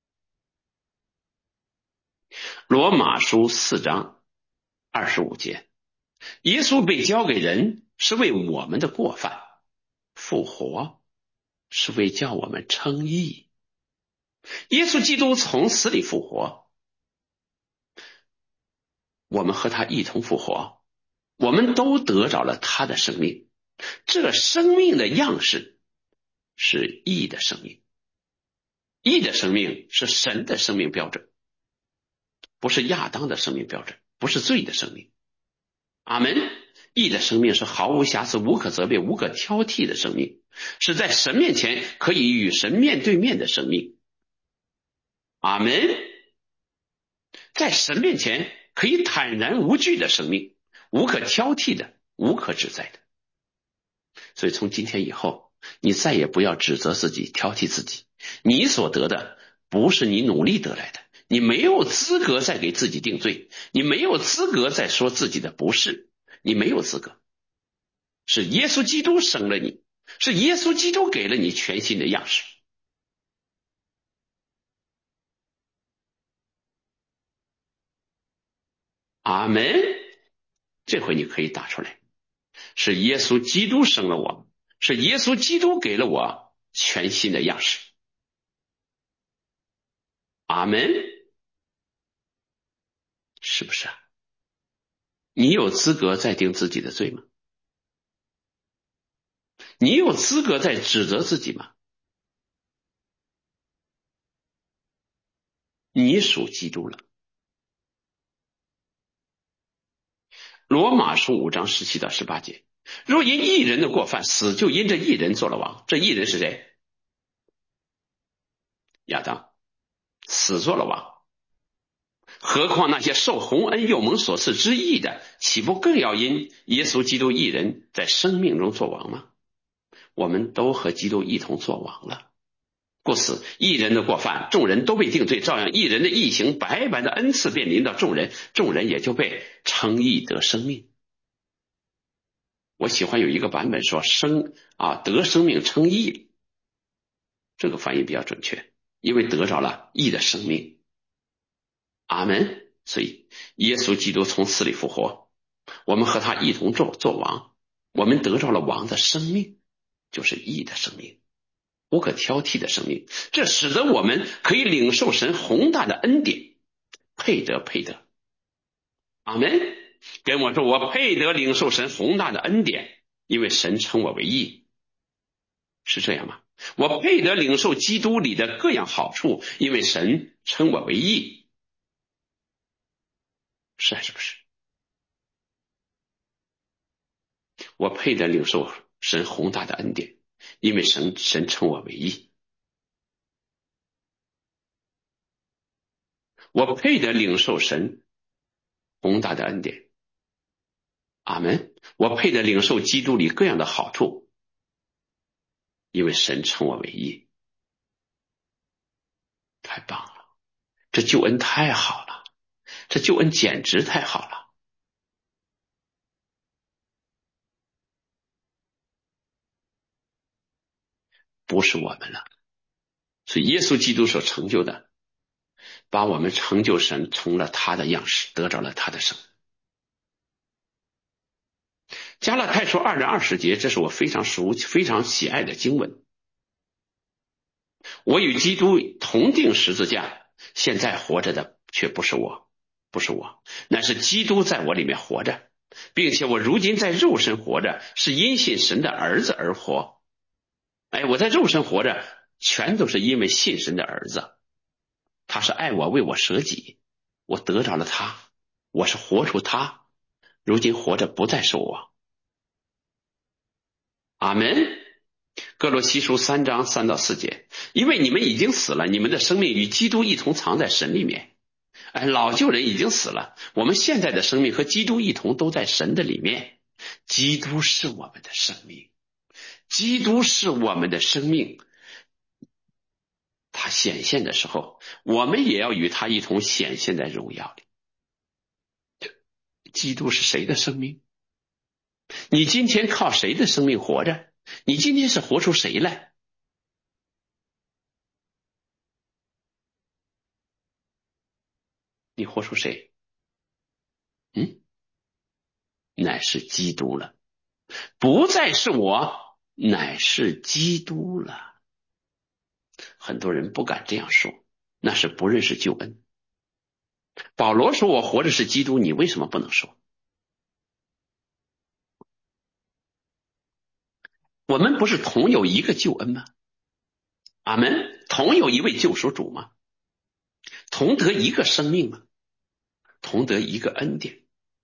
罗马书四章二十五节，耶稣被交给人是为我们的过犯，复活是为叫我们称义。耶稣基督从死里复活，我们和他一同复活，我们都得着了他的生命。这生命的样式是义的生命，义的生命是神的生命标准，不是亚当的生命标准，不是罪的生命。阿们。义的生命是毫无瑕疵、无可责备、无可挑剔的生命，是在神面前可以与神面对面的生命。阿们。在神面前可以坦然无惧的生命，无可挑剔的，无可指摘的。所以从今天以后，你再也不要指责自己，挑剔自己。你所得的不是你努力得来的，你没有资格再给自己定罪，你没有资格再说自己的不是，你没有资格。是耶稣基督生了你，是耶稣基督给了你全新的样式。阿们。这回你可以打出来，是耶稣基督生了我，是耶稣基督给了我全新的样式。阿们。是不是啊？你有资格再定自己的罪吗？你有资格再指责自己吗？你属基督了。罗马书五章十七到十八节，若因一人的过犯死，就因这一人做了王。这一人是谁？亚当，死做了王。何况那些受洪恩又蒙所赐之义的，岂不更要因耶稣基督一人在生命中做王吗？我们都和基督一同做王了。故此一人的过犯，众人都被定罪，照样一人的义行，白白的恩赐便临到众人，众人也就被称义得生命。我喜欢有一个版本说生啊得生命称义，这个翻译比较准确，因为得着了义的生命。阿们。所以耶稣基督从死里复活，我们和他一同做做王，我们得着了王的生命，就是义的生命，无可挑剔的生命。这使得我们可以领受神宏大的恩典，配得配得。阿们。跟我说，我配得领受神宏大的恩典，因为神称我为义。是这样吗？我配得领受基督里的各样好处，因为神称我为义。是还是不是？我配得领受神宏大的恩典，因为神神称我为义。我配得领受神宏大的恩典。阿们。我配得领受基督里各样的好处，因为神称我为义。太棒了，这救恩太好了，这救恩简直太好了。 不是我们了。所以耶稣基督所成就的，把我们成就神成了他的样式，得着了他的生。加拉太书二章二十节，这是我非常熟非常喜爱的经文。我与基督同定十字架，现在活着的却不是我，不是我，乃是基督在我里面活着，并且我如今在肉身活着，是因信神的儿子而活。哎，我在肉身活着，全都是因为信神的儿子，他是爱我，为我舍己，我得着了他，我是活出他，如今活着不再是我。阿门。哥罗西书三章三到四节，因为你们已经死了，你们的生命与基督一同藏在神里面。哎，老旧人已经死了，我们现在的生命和基督一同都在神的里面。基督是我们的生命，基督是我们的生命。他显现的时候，我们也要与他一同显现在荣耀里。基督是谁的生命？你今天靠谁的生命活着？你今天是活出谁来？你活出谁？嗯，乃是基督了，不再是我，乃是基督了。很多人不敢这样说，那是不认识救恩。保罗说我活着是基督，你为什么不能说？我们不是同有一个救恩吗？阿们，同有一位救赎主吗？同得一个生命吗？同得一个恩典。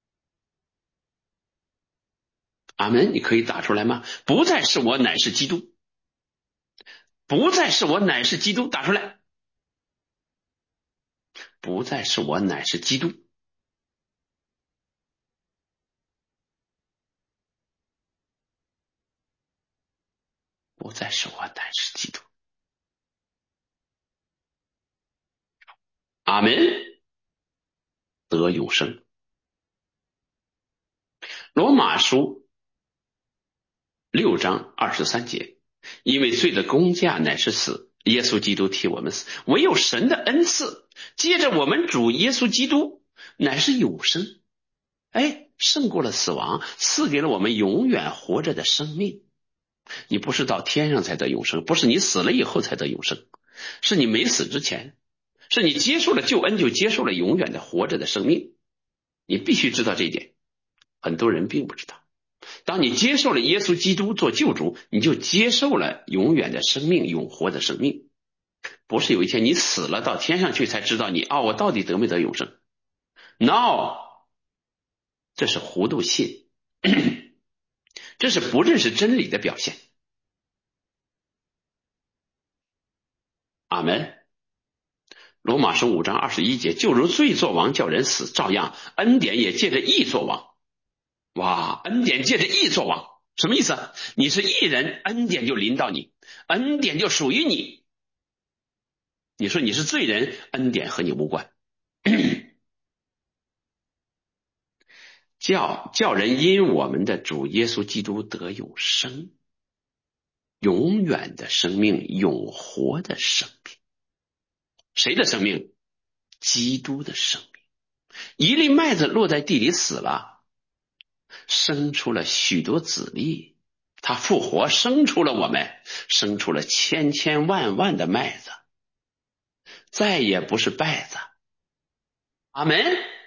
阿们，你可以打出来吗？不再是我，乃是基督。不再是我，乃是基督，打出来。不再是我，乃是基督。不再是我，乃是基督。阿们，得永生。罗马书六章二十三节，因为罪的工价乃是死，耶稣基督替我们死，唯有神的恩赐借着我们主耶稣基督乃是永生。哎，胜过了死亡，赐给了我们永远活着的生命。你不是到天上才得永生，不是你死了以后才得永生，是你没死之前，是你接受了救恩就接受了永远的活着的生命。你必须知道这一点，很多人并不知道。当你接受了耶稣基督做救主，你就接受了永远的生命，永活的生命。不是有一天你死了到天上去才知道你哦，我到底得没得永生。 No， 这是糊涂信，这是不认识真理的表现。阿们。罗马书五章二十一节，就如罪作王叫人死，照样恩典也借着义作王。哇，恩典借着义作王，什么意思？你是义人，恩典就临到你，恩典就属于你。你说你是罪人，恩典和你无关。叫叫人因我们的主耶稣基督得永生，永远的生命，永活的生命。谁的生命？基督的生命。一粒麦子落在地里死了，生出了许多子粒，他复活生出了我们，生出了千千万万的麦子，再也不是稗子。阿们。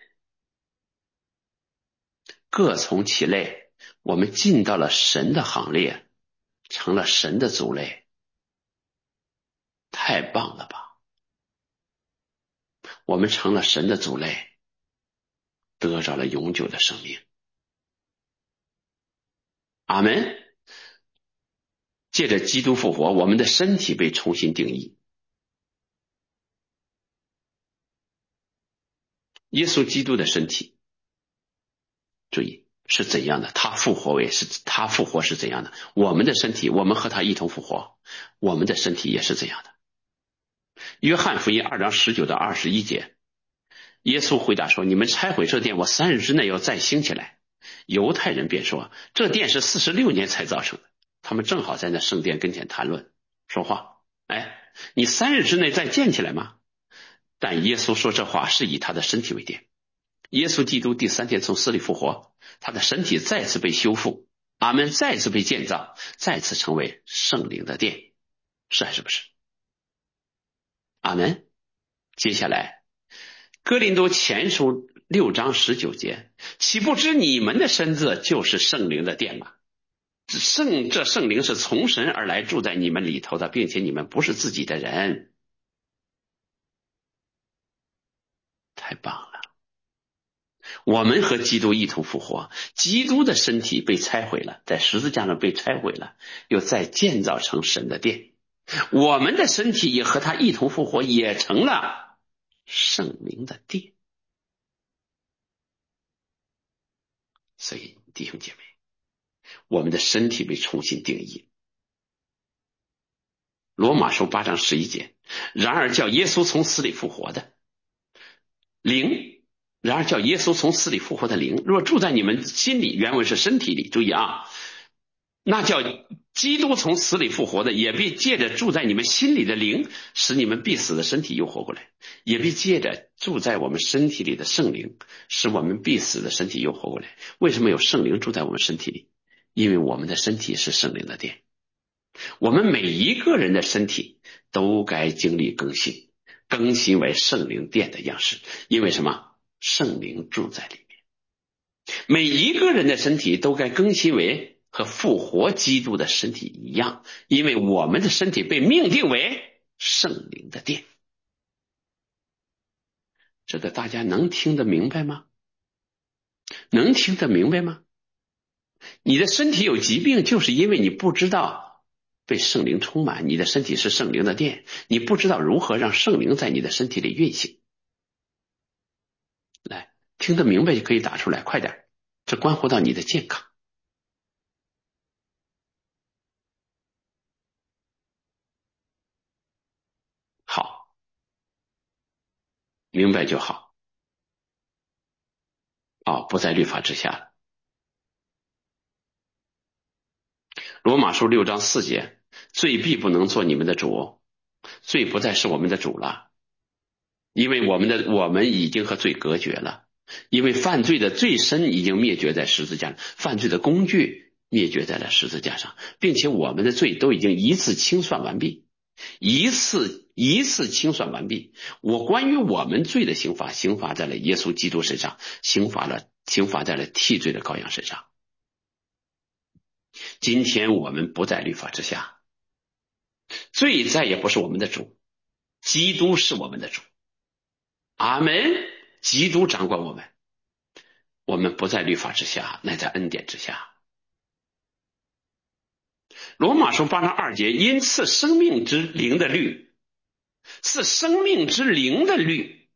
各从其类，我们进到了神的行列，成了神的族类。太棒了吧，我们成了神的族类，得着了永久的生命。阿们。借着基督复活，我们的身体被重新定义。耶稣基督的身体，注意是怎样的？他复活为是他复活是怎样的？我们的身体，我们和他一同复活，我们的身体也是怎样的？约翰福音二章十九到二十一节，耶稣回答说：“你们拆毁这殿，我三日之内要再兴起来。”犹太人便说：“这殿是四十六年才造成的。”他们正好在那圣殿跟前谈论。 说话，哎，你三日之内再建起来吗？但耶稣说这话是以他的身体为殿。耶稣基督第三天从死里复活，他的身体再次被修复，阿们，再次被建造，再次成为圣灵的殿，是还是不是？阿们。接下来哥林多前书六章十九节，岂不知你们的身子就是圣灵的殿吗？圣这圣灵是从神而来，住在你们里头的，并且你们不是自己的人。太棒了，我们和基督一同复活，基督的身体被拆毁了，在十字架上被拆毁了，又再建造成神的殿，我们的身体也和他一同复活，也成了圣灵的殿。所以弟兄姐妹，我们的身体被重新定义。罗马书八章十一节，然而叫耶稣从死里复活的灵，然而叫耶稣从死里复活的灵，若住在你们心里，原文是身体里，注意啊，那叫基督从死里复活的，也必借着住在你们心里的灵，使你们必死的身体又活过来，也必借着住在我们身体里的圣灵，使我们必死的身体又活过来。为什么有圣灵住在我们身体里？因为我们的身体是圣灵的殿，我们每一个人的身体都该经历更新，更新为圣灵殿的样式。因为什么？圣灵住在里面。每一个人的身体都该更新为和复活基督的身体一样，因为我们的身体被命定为圣灵的殿。这个大家能听得明白吗？能听得明白吗？你的身体有疾病，就是因为你不知道被圣灵充满，你的身体是圣灵的殿，你不知道如何让圣灵在你的身体里运行。来，听得明白就可以打出来，快点，这关乎到你的健康。好，明白就好。哦，不在律法之下了。罗马书六章四节，罪必不能做你们的主，罪不再是我们的主了，因为我们的我们已经和罪隔绝了，因为犯罪的罪身已经灭绝在十字架上，犯罪的工具灭绝在了十字架上，并且我们的罪都已经一次清算完毕，一次一次清算完毕。我关于我们罪的刑罚，刑罚在了耶稣基督身上，刑罚了刑罚在了替罪的羔羊身上。今天我们不在律法之下，罪再也不是我们的主，基督是我们的主。阿们，基督掌管我们，我们不在律法之下，乃在恩典之下。罗马书八章二节，因赐生命之灵的律，是生命之灵的律，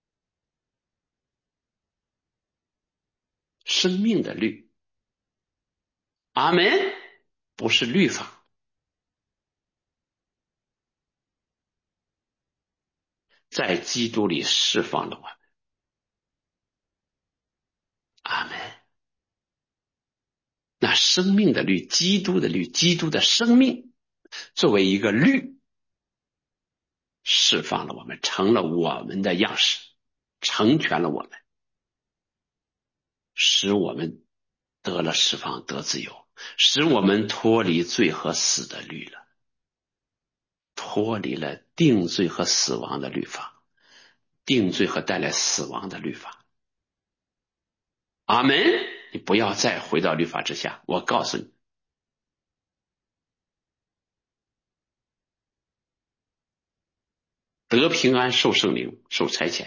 生命的律。阿们，不是律法。在基督里释放了我们。阿们。那生命的律，基督的律，基督的生命作为一个律，释放了我们，成了我们的样式，成全了我们，使我们得了释放，得自由，使我们脱离罪和死的律了，脱离了定罪和死亡的律法，定罪和带来死亡的律法。阿们，你不要再回到律法之下，我告诉你，得平安，受圣灵，受差遣。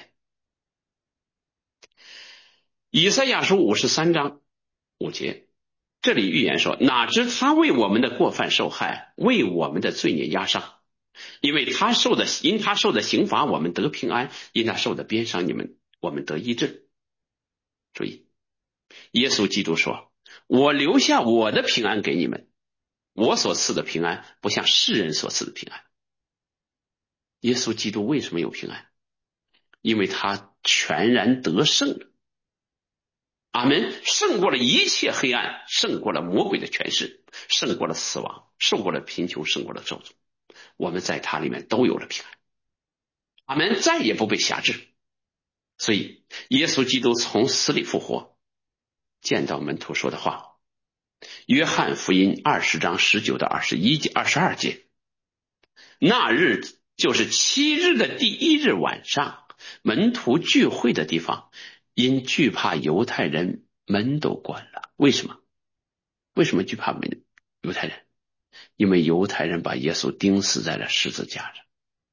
以赛亚书五十三章五节，这里预言说，哪知他为我们的过犯受害，为我们的罪孽压伤，因为他受的因他受的刑罚我们得平安，因他受的鞭伤你们我们得医治。注意，耶稣基督说，我留下我的平安给你们，我所赐的平安不像世人所赐的平安。耶稣基督为什么有平安？因为他全然得胜了。阿们，胜过了一切黑暗，胜过了魔鬼的权势，胜过了死亡，胜过了贫穷，胜过了咒诅。 我们在他里面都有了平安，阿们，再也不被辖制。所以耶稣基督从死里复活，见到门徒说的话，约翰福音二十章十九到二十一节、二十二节，那日就是七日的第一日晚上，门徒聚会的地方，因惧怕犹太人，门都关了。为什么？为什么惧怕门犹太人？因为犹太人把耶稣钉死在了十字架上，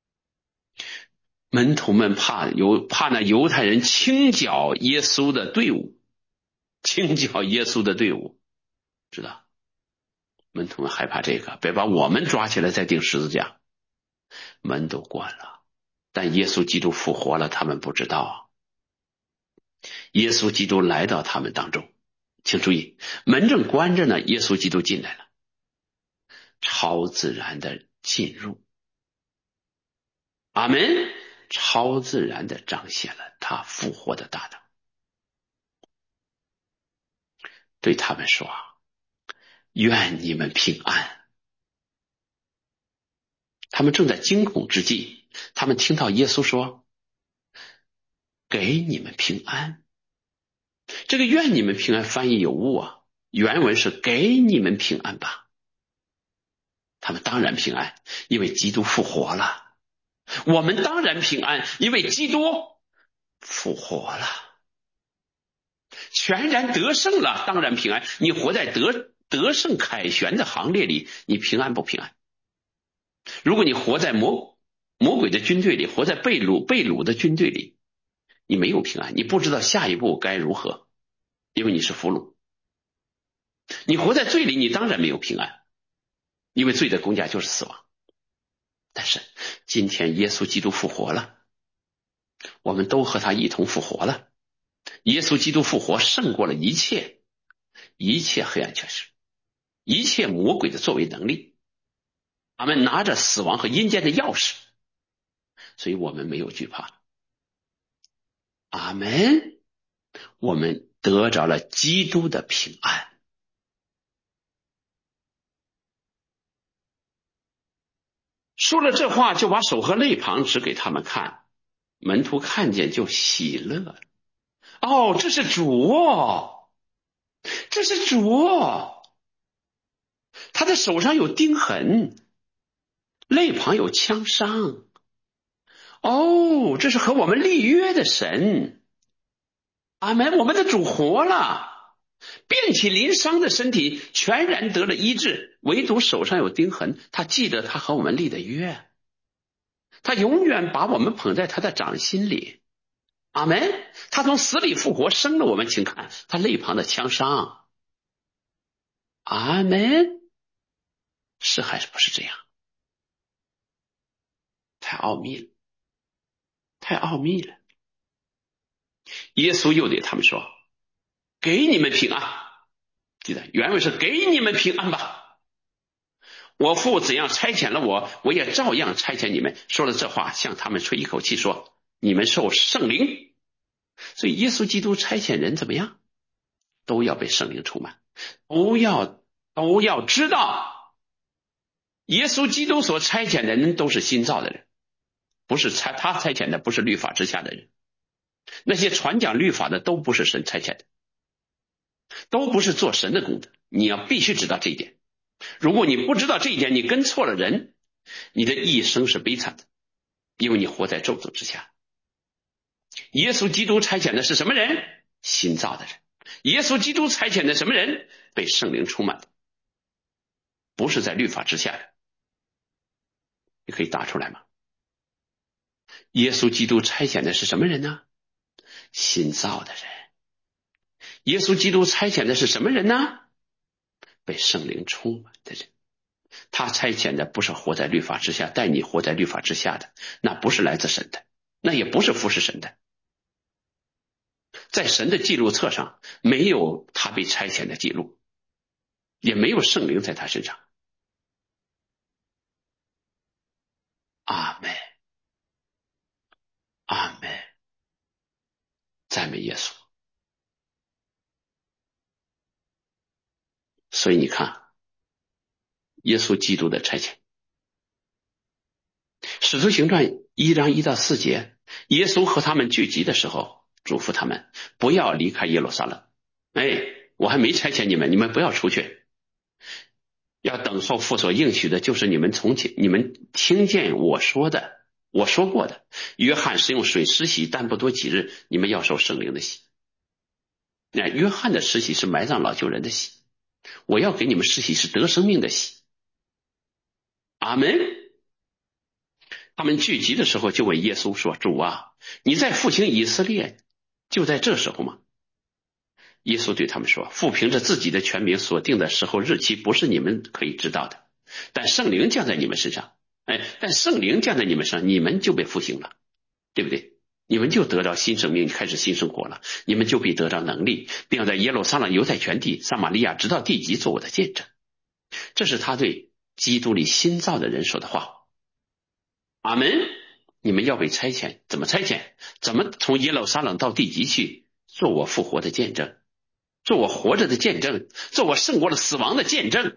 门徒们怕犹怕那犹太人清剿耶稣的队伍，清剿耶稣的队伍，知道？门徒们害怕这个，别把我们抓起来再钉十字架，门都关了。但耶稣基督复活了，他们不知道。耶稣基督来到他们当中，请注意，门正关着呢，耶稣基督进来了，超自然的进入，阿们，超自然的彰显了他复活的大能，对他们说，愿你们平安。他们正在惊恐之际，他们听到耶稣说，给你们平安。这个愿你们平安翻译有误啊，原文是给你们平安吧。他们当然平安，因为基督复活了。我们当然平安，因为基督复活了，全然得胜了，当然平安。你活在得得胜凯旋的行列里，你平安不平安？如果你活在魔魔鬼的军队里，活在被掳被掳的军队里，你没有平安，你不知道下一步该如何，因为你是俘虏。你活在罪里，你当然没有平安，因为罪的工价就是死亡。但是今天耶稣基督复活了，我们都和他一同复活了。耶稣基督复活胜过了一切一切黑暗权势，一切魔鬼的作为能力。他们拿着死亡和阴间的钥匙，所以我们没有惧怕。阿们，我们得着了基督的平安。说了这话，就把手和肋旁指给他们看，门徒看见就喜乐了。哦，这是主哦，这是主哦，他的手上有钉痕，肋旁有枪伤。哦，这是和我们立约的神。阿们，我们的主活了，遍体鳞伤的身体全然得了医治，唯独手上有钉痕。他记得他和我们立的约，他永远把我们捧在他的掌心里。阿们，他从死里复活，生了我们，请看他肋旁的枪伤。阿们，是还是不是这样？太奥秘了，太奥秘了。耶稣又对他们说，给你们平安。记得原文是给你们平安吧，我父怎样差遣了我，我也照样差遣你们。说了这话，向他们吹一口气，说，你们受圣灵。所以耶稣基督差遣人怎么样，都要被圣灵充满，都要都要知道耶稣基督所差遣的人都是新造的人，不是差他差遣的不是律法之下的人，那些传讲律法的都不是神差遣的，都不是做神的功德。你要必须知道这一点，如果你不知道这一点，你跟错了人，你的一生是悲惨的，因为你活在咒诅之下。耶稣基督差遣的是什么人？新造的人。耶稣基督差遣的什么人？被圣灵充满的，不是在律法之下的。你可以打出来吗？耶稣基督差遣的是什么人呢？新造的人。耶稣基督差遣的是什么人呢？被圣灵充满的人。他差遣的不是活在律法之下，带你活在律法之下的，那不是来自神的，那也不是服侍神的。在神的记录册上没有他被差遣的记录，也没有圣灵在他身上。阿们，阿们，赞美耶稣。所以你看，耶稣基督的差遣使徒行传一章一到四节，耶稣和他们聚集的时候，嘱咐他们不要离开耶路撒冷。哎，我还没差遣你们，你们不要出去，要等候父所应许的，就是你们从前你们听见我说的，我说过的。约翰是用水施洗，但不多几日，你们要受圣灵的洗。那约翰的施洗是埋葬老旧人的洗，我要给你们施洗是得生命的洗。阿门。他们聚集的时候就问耶稣说：主啊，你在复兴以色列就在这时候吗？耶稣对他们说：父凭着自己的权柄所定的时候日期，不是你们可以知道的，但圣灵降在你们身上，哎，但圣灵降在你们身上，你们就被复兴了，对不对？你们就得到新生命，开始新生活了，你们就必得到能力，并要在耶路撒冷、犹太全地、撒玛利亚直到地极做我的见证。这是他对基督里新造的人说的话。阿门。你们要被差遣，怎么差遣？怎么从耶路撒冷到地极去做我复活的见证，做我活着的见证，做我胜过了死亡的见证。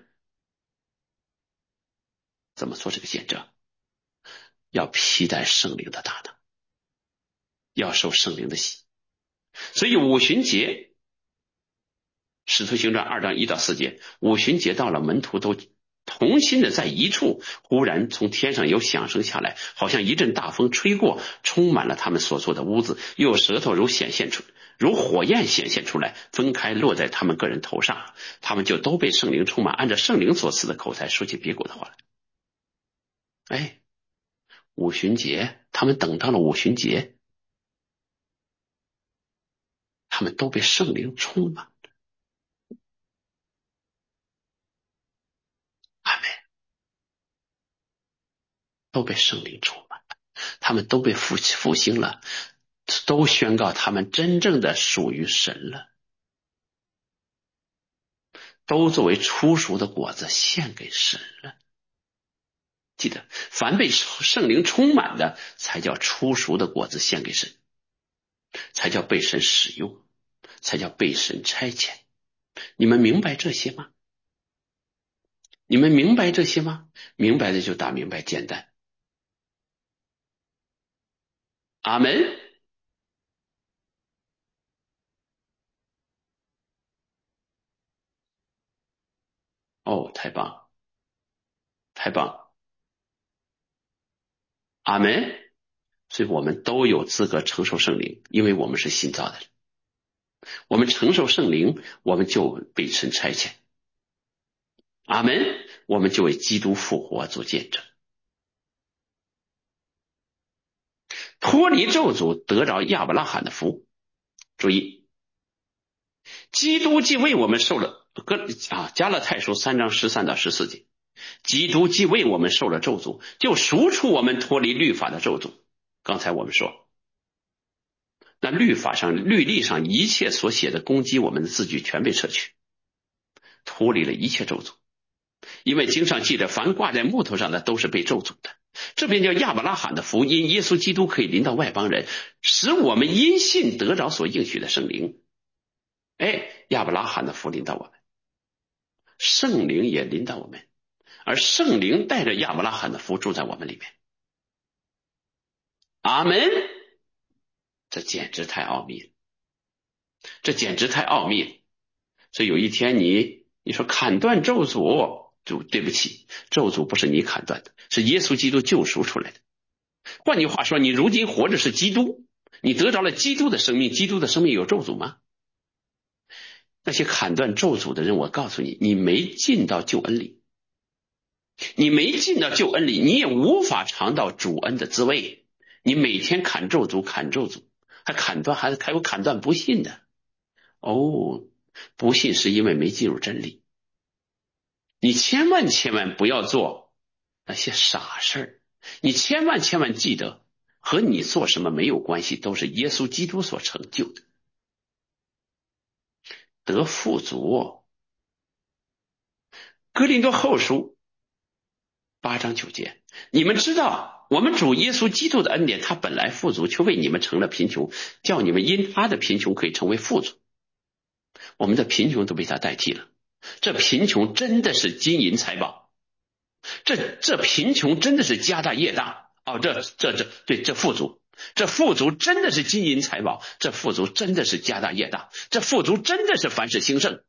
怎么做这个见证？要披戴圣灵的大能，要受圣灵的洗。所以五旬节，使徒行传二章一到四节，五旬节到了，门徒都同心的在一处，忽然从天上有响声下来，好像一阵大风吹过，充满了他们所坐的屋子，又有舌头如显现出如火焰显现出来，分开落在他们个人头上，他们就都被圣灵充满，按照圣灵所赐的口才说起别国的话来。哎，五旬节，他们等到了五旬节，他们都被圣灵充满。阿们。都被圣灵充满，他们都被复复兴了，都宣告他们真正的属于神了，都作为初熟的果子献给神了。记得，凡被圣灵充满的，才叫初熟的果子献给神，才叫被神使用，才叫被神差遣。你们明白这些吗？你们明白这些吗？明白的就打明白，简单。阿门。哦，太棒，太棒。阿门。所以我们都有资格承受圣灵，因为我们是新造的人。我们承受圣灵，我们就被神差遣。阿门。我们就为基督复活做见证，脱离咒诅，得着亚伯拉罕的福。注意，基督既为我们受了哥啊加勒太书三章十三到十四节，基督既为我们受了咒诅，就赎出我们脱离律法的咒诅。刚才我们说，那律法上律例上一切所写的攻击我们的字句全被撤去，脱离了一切咒诅。因为经上记着，凡挂在木头上的都是被咒诅的。这便叫亚伯拉罕的福音，耶稣基督可以临到外邦人，使我们因信得着所应许的圣灵。哎，亚伯拉罕的福临到我们，圣灵也临到我们，而圣灵带着亚伯拉罕的福住在我们里面。阿门。这简直太奥秘了，这简直太奥秘了。所以有一天你你说砍断咒诅，就对不起，咒诅不是你砍断的，是耶稣基督救赎出来的。换句话说，你如今活着是基督，你得着了基督的生命，基督的生命有咒诅吗？那些砍断咒诅的人，我告诉你，你没进到救恩里，你没进到救恩里，你也无法尝到主恩的滋味。你每天砍咒诅砍咒诅，还砍断，还还有砍断不信的。哦，不信是因为没进入真理。你千万千万不要做那些傻事儿，你千万千万记得，和你做什么没有关系，都是耶稣基督所成就的。得富足。哥林多后书八章九节，你们知道我们主耶稣基督的恩典，他本来富足，却为你们成了贫穷，叫你们因他的贫穷可以成为富足。我们的贫穷都被他代替了，这贫穷真的是金银财宝，这这贫穷真的是家大业大。 哦，这这这对，这富足，这富足真的是金银财宝，这富足真的是家大业大，这富足真的是凡事兴盛，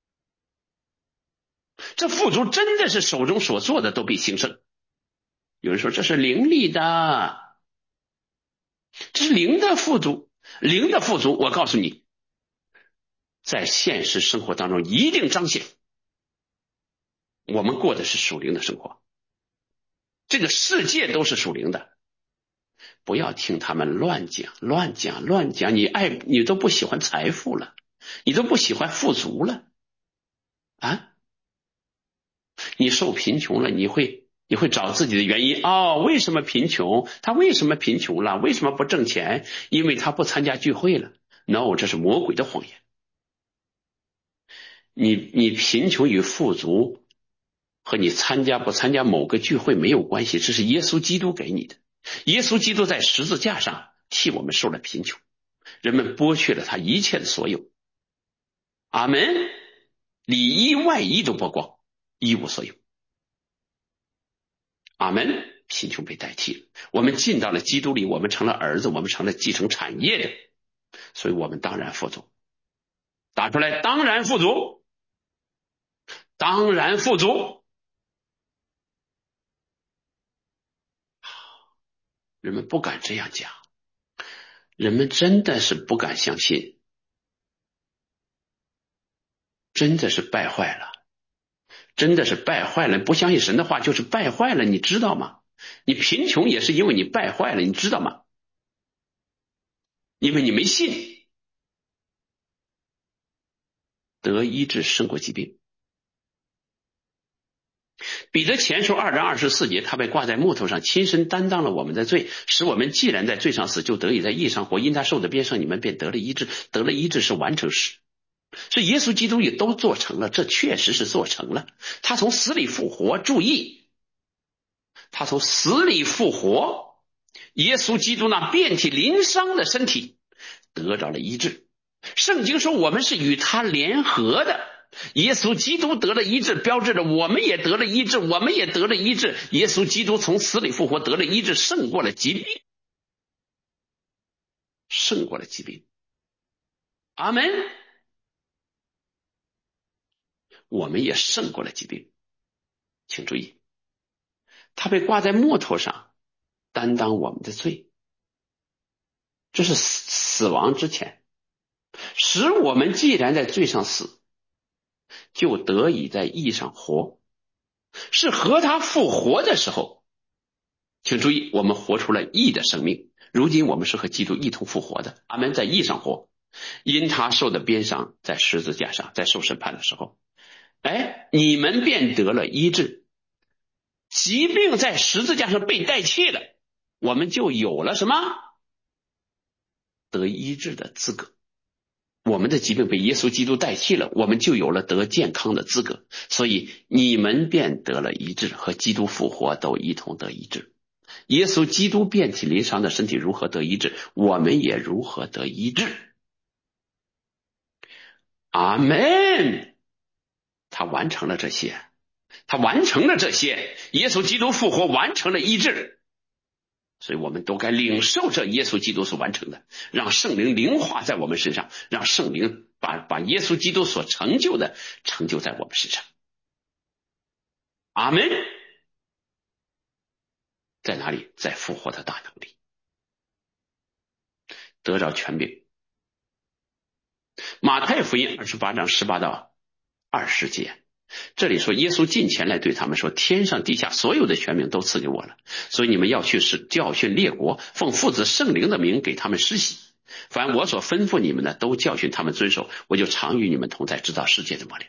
这富足真的是手中所做的都必兴盛。有人说这是灵力的，这是灵的富足，灵的富足，我告诉你，在现实生活当中一定彰显。我们过的是属灵的生活，这个世界都是属灵的，不要听他们乱讲乱讲乱讲，你爱你都不喜欢财富了，你都不喜欢富足了啊！你受贫穷了，你会你会找自己的原因，哦，为什么贫穷？他为什么贫穷了？为什么不挣钱？因为他不参加聚会了。No， 这是魔鬼的谎言。你你贫穷与富足和你参加不参加某个聚会没有关系，这是耶稣基督给你的。耶稣基督在十字架上替我们受了贫穷，人们剥去了他一切的所有。阿门。里衣外衣都剥光，一无所有。阿门。贫穷被代替了，我们进到了基督里，我们成了儿子，我们成了继承产业的，所以我们当然富足。打出来，当然富足，当然富足。人们不敢这样讲，人们真的是不敢相信，真的是败坏了，真的是败坏了。不相信神的话就是败坏了，你知道吗？你贫穷也是因为你败坏了，你知道吗？因为你没信。得医治胜过疾病。彼得前书二章二十四节，他被挂在木头上，亲身担当了我们的罪，使我们既然在罪上死，就得以在义上活。因他受的鞭伤，你们便得了医治。得了医治是完成时，所以耶稣基督也都做成了，这确实是做成了。他从死里复活，注意，他从死里复活，耶稣基督那遍体鳞伤的身体得着了医治。圣经说我们是与他联合的，耶稣基督得了医治，标志着我们也得了医治，我们也得了医治。耶稣基督从死里复活，得了医治，胜过了疾病，胜过了疾病。阿门。我们也胜过了疾病。请注意，他被挂在木头上，担当我们的罪，这是死死亡之前，使我们既然在罪上死，就得以在义上活。是和他复活的时候，请注意，我们活出了义的生命。如今我们是和基督一同复活的，阿们，在义上活。因他受的鞭伤，在十字架上，在受审判的时候，哎，你们便得了医治。疾病在十字架上被代替了，我们就有了什么？得医治的资格。我们的疾病被耶稣基督代替了，我们就有了得健康的资格。所以你们便得了医治，和基督复活都一同得医治。耶稣基督遍体鳞伤的身体如何得医治，我们也如何得医治。阿们。他完成了这些，他完成了这些，耶稣基督复活完成了医治，所以我们都该领受这耶稣基督所完成的，让圣灵灵化在我们身上，让圣灵把把耶稣基督所成就的成就在我们身上。阿们。在哪里？在复活的大能力，得着权柄。马太福音二十八章十八到二十节，这里说耶稣近前来对他们说，天上地下所有的权柄都赐给我了，所以你们要去使教训列国，奉父子圣灵的名给他们施洗，凡我所吩咐你们的都教训他们遵守，我就常与你们同在，直到世界的末了。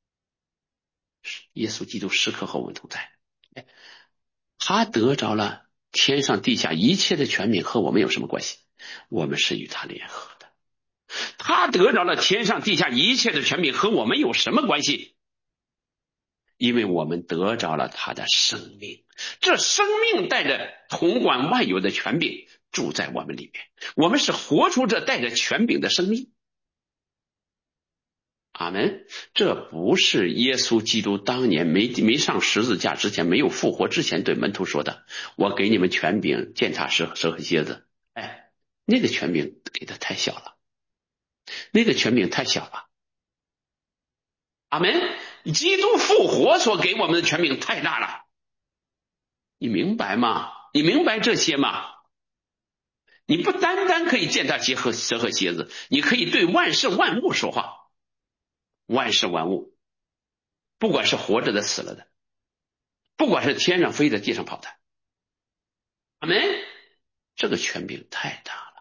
耶稣基督时刻和我们同在，他得着了天上地下一切的权柄，和我们有什么关系？我们是与他联合的。他得着了天上地下一切的权柄，和我们有什么关系？因为我们得着了他的生命，这生命带着统管万有的权柄住在我们里面，我们是活出这带着权柄的生命。 阿门。这不是耶稣基督当年没没上十字架之前，没有复活之前对门徒说的，我给你们权柄践踏蛇蛇和蝎子。哎，那个权柄给的太小了，那个权柄太小了。阿门。基督复活所给我们的权柄太大了，你明白吗？你明白这些吗？你不单单可以践踏蛇和蛇和蝎子，你可以对万事万物说话，万事万物，不管是活着的死了的，不管是天上飞的地上跑的。阿门。这个权柄太大了，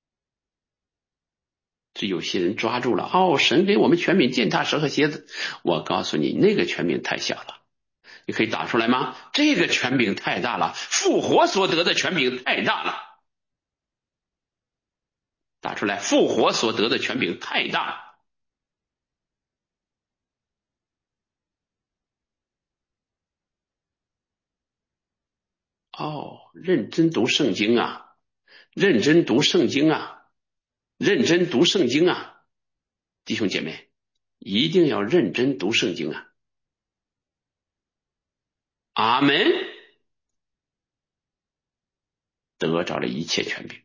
这有些人抓住了，哦，神给我们权柄践踏蛇和蝎子，我告诉你，那个权柄太小了。你可以打出来吗？这个权柄太大了，复活所得的权柄太大了。打出来，复活所得的权柄太大了。哦，认真读圣经啊，认真读圣经啊，认真读圣经啊，弟兄姐妹，一定要认真读圣经啊。阿门。得着了一切权柄。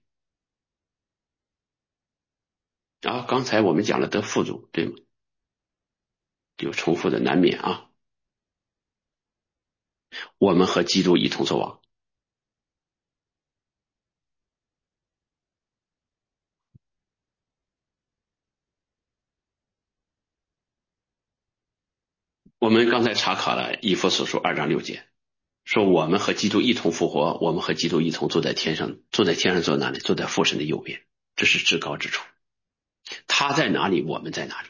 然后刚才我们讲了得富足，对吗？有重复的难免啊。我们和基督一同作王。我们刚才查考了以弗所书二章六节，说我们和基督一同复活，我们和基督一同坐在天上，坐在天上坐哪里？坐在父神的右边，这是至高之处。他在哪里，我们在哪里。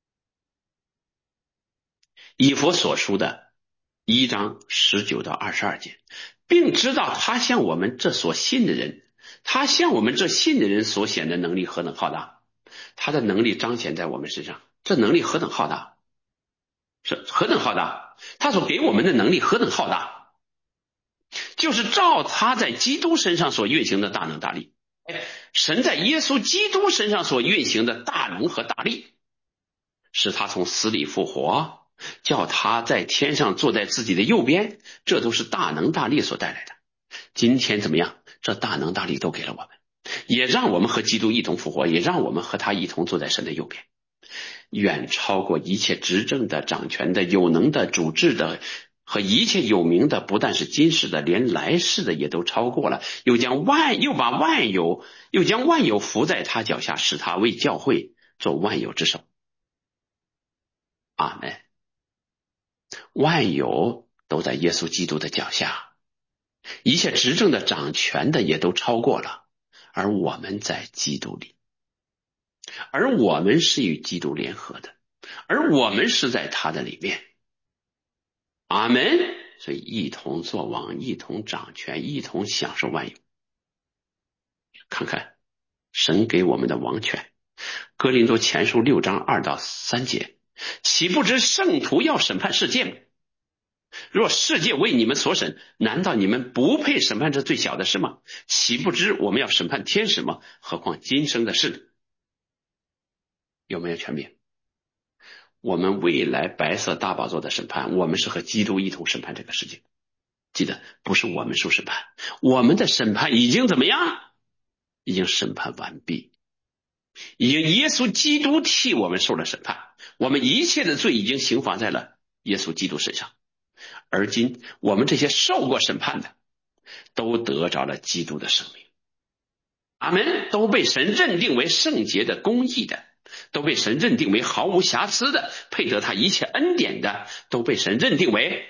以弗所书的一章十九到二十二节，并知道他向我们这所信的人，他向我们这信的人所显的能力何等浩大，他的能力彰显在我们身上，这能力何等浩大，是何等浩大，他所给我们的能力何等浩大，就是照他在基督身上所运行的大能大力。神在耶稣基督身上所运行的大能和大力，使他从死里复活，叫他在天上坐在自己的右边，这都是大能大力所带来的。今天怎么样？这大能大力都给了我们，也让我们和基督一同复活，也让我们和他一同坐在神的右边，远超过一切执政的、掌权的、有能的、主治的和一切有名的，不但是今世的，连来世的也都超过了，又将万又把万有又将万有伏在他脚下，使他为教会做万有之首。阿门。万有都在耶稣基督的脚下，一切执政的、掌权的也都超过了，而我们在基督里，而我们是与基督联合的，而我们是在他的里面。阿门。所以一同作王，一同掌权，一同享受万有。看看神给我们的王权，哥林多前书六章二到三节，岂不知圣徒要审判世界吗？若世界为你们所审，难道你们不配审判这最小的事吗？岂不知我们要审判天使吗？何况今生的事。有没有权柄？我们未来白色大宝座的审判，我们是和基督一同审判这个世界。记得不是我们受审判，我们的审判已经怎么样？已经审判完毕，已经耶稣基督替我们受了审判，我们一切的罪已经刑罚在了耶稣基督身上。而今我们这些受过审判的，都得着了基督的生命。阿们。都被神认定为圣洁的、公义的，都被神认定为毫无瑕疵的，配得他一切恩典的，都被神认定为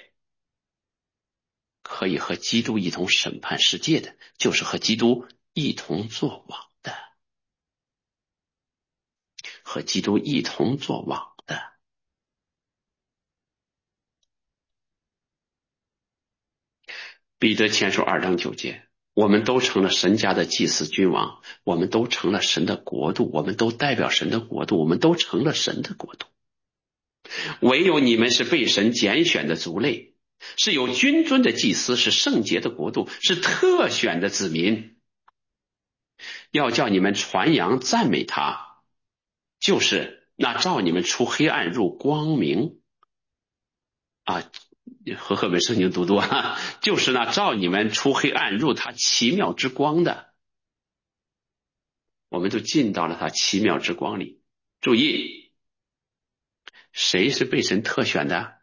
可以和基督一同审判世界的，就是和基督一同作王的，和基督一同作王的。彼得前书二章九节，我们都成了神家的祭司君王，我们都成了神的国度，我们都代表神的国度，我们都成了神的国度。唯有你们是被神拣选的族类，是有君尊的祭司，是圣洁的国度，是特选的子民，要叫你们传扬赞美他，就是那照你们出黑暗入光明啊，和合本圣经读读啊，就是那照你们出黑暗入他奇妙之光的，我们就进到了他奇妙之光里。注意，谁是被神特选的？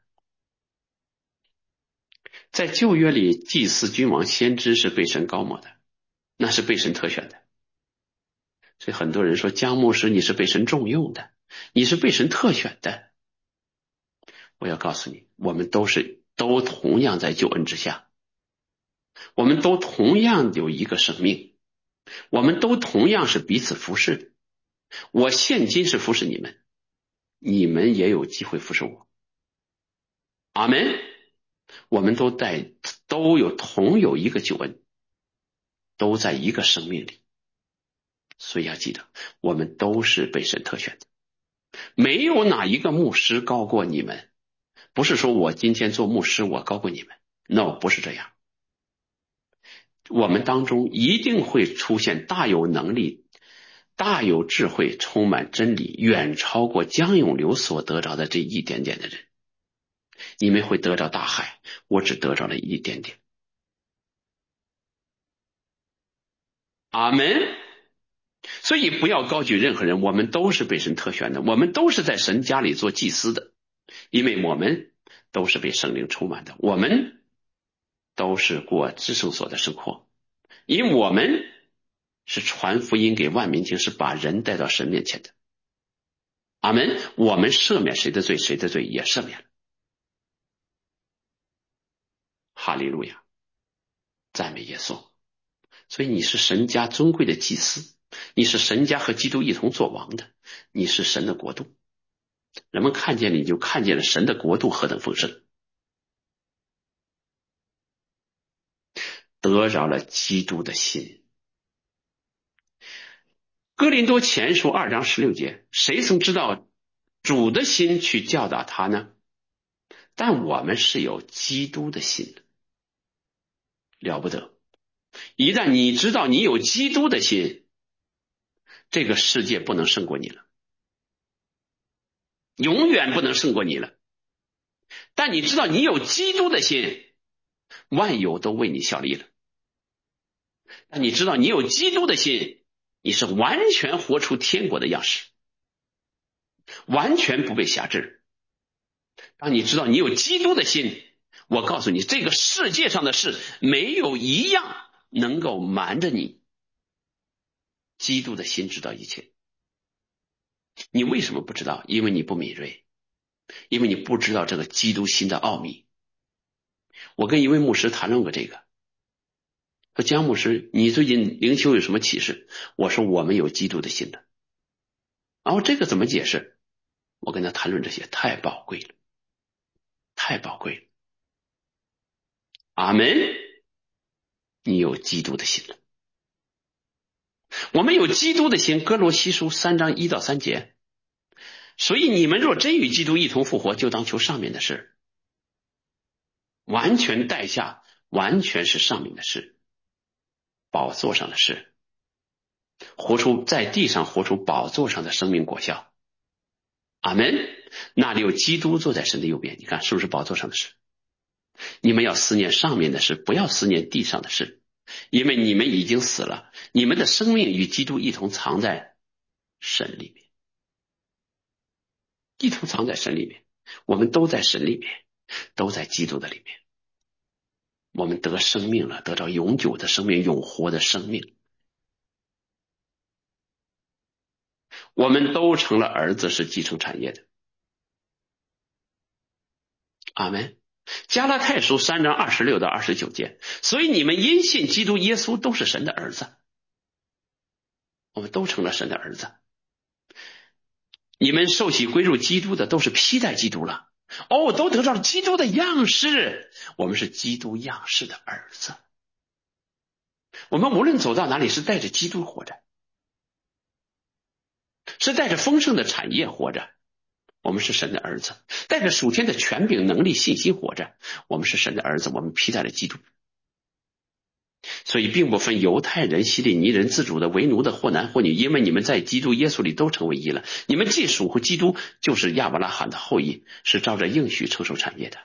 在旧约里，祭司、君王、先知是被神高抹的，那是被神特选的。所以很多人说，姜牧师你是被神重用的，你是被神特选的。我要告诉你，我们都是都同样在救恩之下，我们都同样有一个生命，我们都同样是彼此服侍的。我现今是服侍你们，你们也有机会服侍我。阿们。我们都在都有同有一个救恩，都在一个生命里。所以要记得，我们都是被神特选的，没有哪一个牧师高过你们。不是说我今天做牧师我高过你们， no， 不是这样。我们当中一定会出现大有能力、大有智慧、充满真理，远超过江永流所得着的这一点点的人。你们会得着大海，我只得着了一点点。阿们。所以不要高举任何人，我们都是被神特选的，我们都是在神家里做祭司的，因为我们都是被圣灵充满的，我们都是过至圣所的生活，因为我们是传福音给万民听，是把人带到神面前的。阿们。我们赦免谁的罪，谁的罪也赦免了。哈利路亚，赞美耶稣。所以你是神家尊贵的祭司，你是神家和基督一同作王的，你是神的国度。人们看见你就看见了神的国度何等丰盛，得着了基督的心。哥林多前书二章十六节，谁曾知道主的心去教导他呢？但我们是有基督的心的。了不得。一旦你知道你有基督的心，这个世界不能胜过你了，永远不能胜过你了。但你知道你有基督的心，万有都为你效力了。但你知道你有基督的心，你是完全活出天国的样式，完全不被辖制。当你知道你有基督的心，我告诉你，这个世界上的事没有一样能够瞒着你。基督的心知道一切。你为什么不知道？因为你不敏锐，因为你不知道这个基督心的奥秘。我跟一位牧师谈论过这个，说江牧师，你最近灵修有什么启示？我说我们有基督的心的。然后这个怎么解释？我跟他谈论这些，太宝贵了，太宝贵了。阿们。你有基督的心了。我们有基督的心，哥罗西书三章一到三节。所以你们若真与基督一同复活，就当求上面的事，完全带下，完全是上面的事，宝座上的事，活出在地上活出宝座上的生命果效。阿们。那里有基督坐在神的右边，你看是不是宝座上的事？你们要思念上面的事，不要思念地上的事，因为你们已经死了，你们的生命与基督一同藏在神里面，一同藏在神里面。我们都在神里面，都在基督的里面。我们得生命了，得到永久的生命，永活的生命。我们都成了儿子，是继承产业的。阿们。加拉太书三章二十六到二十九节，所以你们因信基督耶稣都是神的儿子，我们都成了神的儿子。你们受洗归入基督的都是披戴基督了，哦，都得到了基督的样式，我们是基督样式的儿子。我们无论走到哪里，是带着基督活着，是带着丰盛的产业活着。我们是神的儿子，带着属天的权柄、能力、信心活着。我们是神的儿子，我们披戴了基督。 所以并不分犹太人、希利尼人、自主的、为奴的，或男或女，因为你们在基督耶稣里都成为一了。你们既属乎基督，就是亚伯拉罕的后裔，是照着应许承受产业的，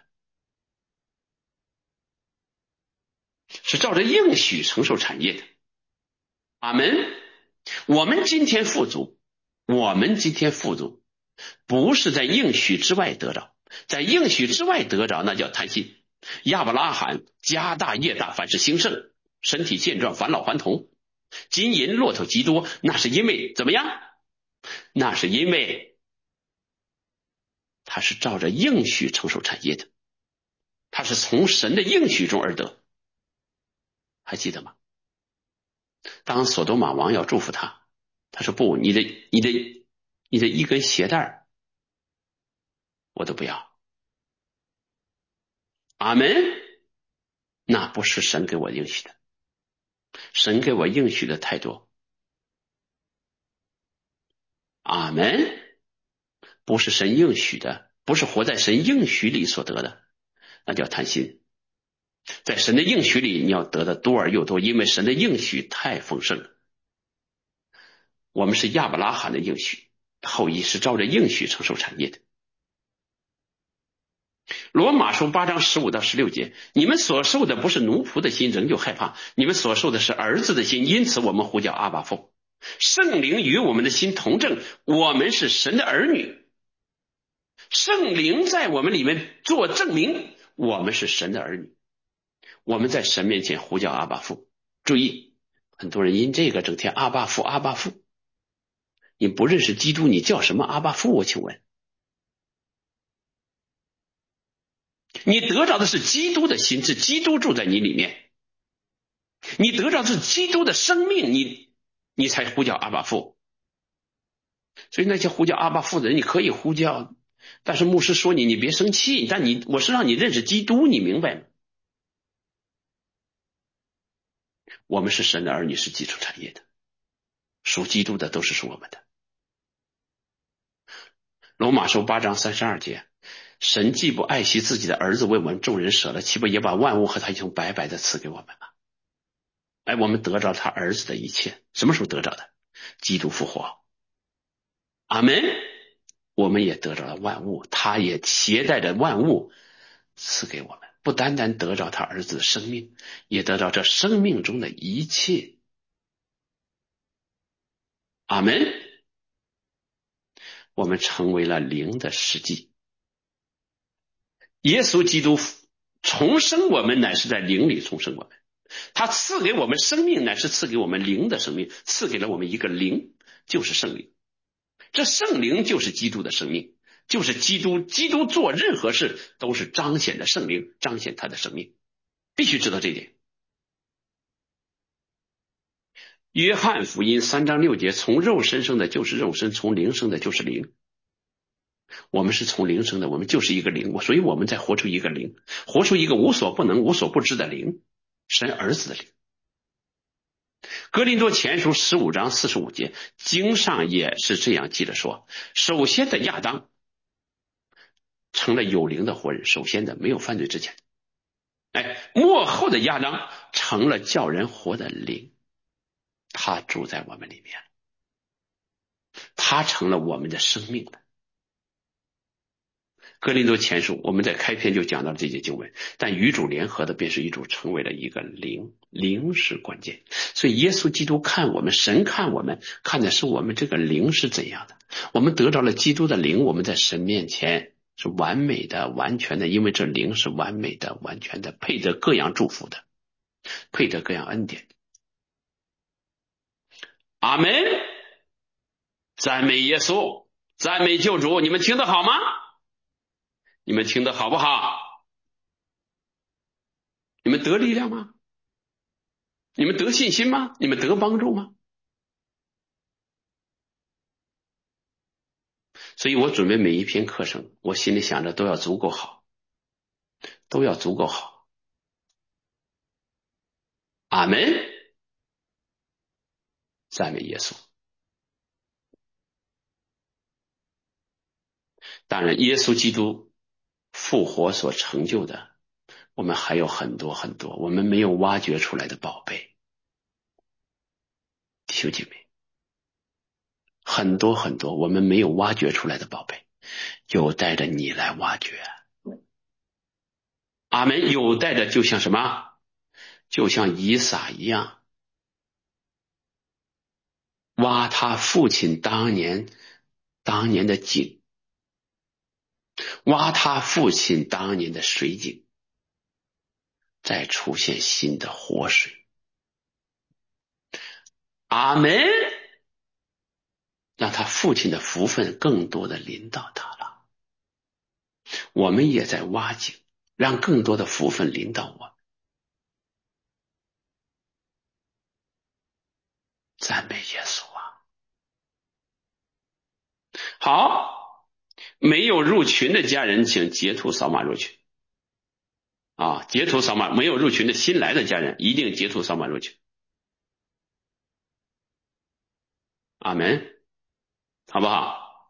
是照着应许承受产业的。阿门。我们今天富足，我们今天富足，不是在应许之外得着，在应许之外得着，那叫贪心。亚伯拉罕家大业大，凡事兴盛，身体健壮，返老还童，金银骆驼极多，那是因为怎么样？那是因为他是照着应许承受产业的，他是从神的应许中而得。还记得吗？当所多玛王要祝福他，他说不，你的你的你的一根鞋带我都不要。阿门。那不是神给我应许的，神给我应许的太多。阿门。不是神应许的，不是活在神应许里所得的，那叫贪心。在神的应许里，你要得的多而又多，因为神的应许太丰盛了。我们是亚伯拉罕的应许后裔，是照着应许承受产业的。罗马书八章十五到十六节，你们所受的不是奴仆的心，仍旧害怕，你们所受的是儿子的心，因此我们呼叫阿爸父。圣灵与我们的心同证，我们是神的儿女。圣灵在我们里面做证明，我们是神的儿女。我们在神面前呼叫阿爸父。注意，很多人因这个整天阿爸父阿爸父，你不认识基督，你叫什么阿爸父？我请问，你得着的是基督的心，是基督住在你里面，你得着的是基督的生命，你你才呼叫阿爸父。所以那些呼叫阿爸父的人，你可以呼叫，但是牧师说你，你别生气，但你我是让你认识基督，你明白吗？我们是神的儿女，是继承产业的，属基督的都是属我们的。罗马书八章三十二节，神既不爱惜自己的儿子为我们众人舍了，岂不也把万物和他一同白白的赐给我们吗？哎，我们得着他儿子的一切，什么时候得着的？基督复活。阿门。我们也得着了万物，他也携带着万物赐给我们，不单单得着他儿子的生命，也得着这生命中的一切。阿门。我们成为了灵的实际。耶稣基督重生我们，乃是在灵里重生我们。他赐给我们生命，乃是赐给我们灵的生命，赐给了我们一个灵，就是圣灵。这圣灵就是基督的生命，就是基督。基督做任何事都是彰显的圣灵，彰显他的生命，必须知道这一点。约翰福音三章六节，从肉身生的就是肉身，从灵生的就是灵。我们是从灵生的，我们就是一个灵，所以我们在活出一个灵，活出一个无所不能无所不知的灵，神儿子的灵。哥林多前书十五章四十五节，经上也是这样记着说，首先的亚当成了有灵的活人，首先的没有犯罪之前，哎，末后的亚当成了叫人活的灵，他住在我们里面，他成了我们的生命了。哥林多前书我们在开篇就讲到了这些经文，但与主联合的便是与主成为了一个灵，灵是关键。所以耶稣基督看我们，神看我们，看的是我们这个灵是怎样的。我们得着了基督的灵，我们在神面前是完美的完全的，因为这灵是完美的完全的，配得各样祝福的，配得各样恩典。阿门。赞美耶稣，赞美救主。你们听得好吗？你们听得好不好？你们得力量吗？你们得信心吗？你们得帮助吗？所以我准备每一篇课程，我心里想着都要足够好，都要足够好。阿门。赞美耶稣。当然耶稣基督复活所成就的我们还有很多很多我们没有挖掘出来的宝贝，弟兄姐妹，很多很多我们没有挖掘出来的宝贝，有待着你来挖掘。阿们，有待着就像什么？就像以撒一样，挖他父亲当年当年的井，挖他父亲当年的水井，再出现新的活水。阿们，让他父亲的福分更多的临到他了。我们也在挖井，让更多的福分临到我。赞美耶稣啊！好，没有入群的家人请截图扫码入群啊！截图扫码，没有入群的新来的家人一定截图扫码入群。阿门，好不好？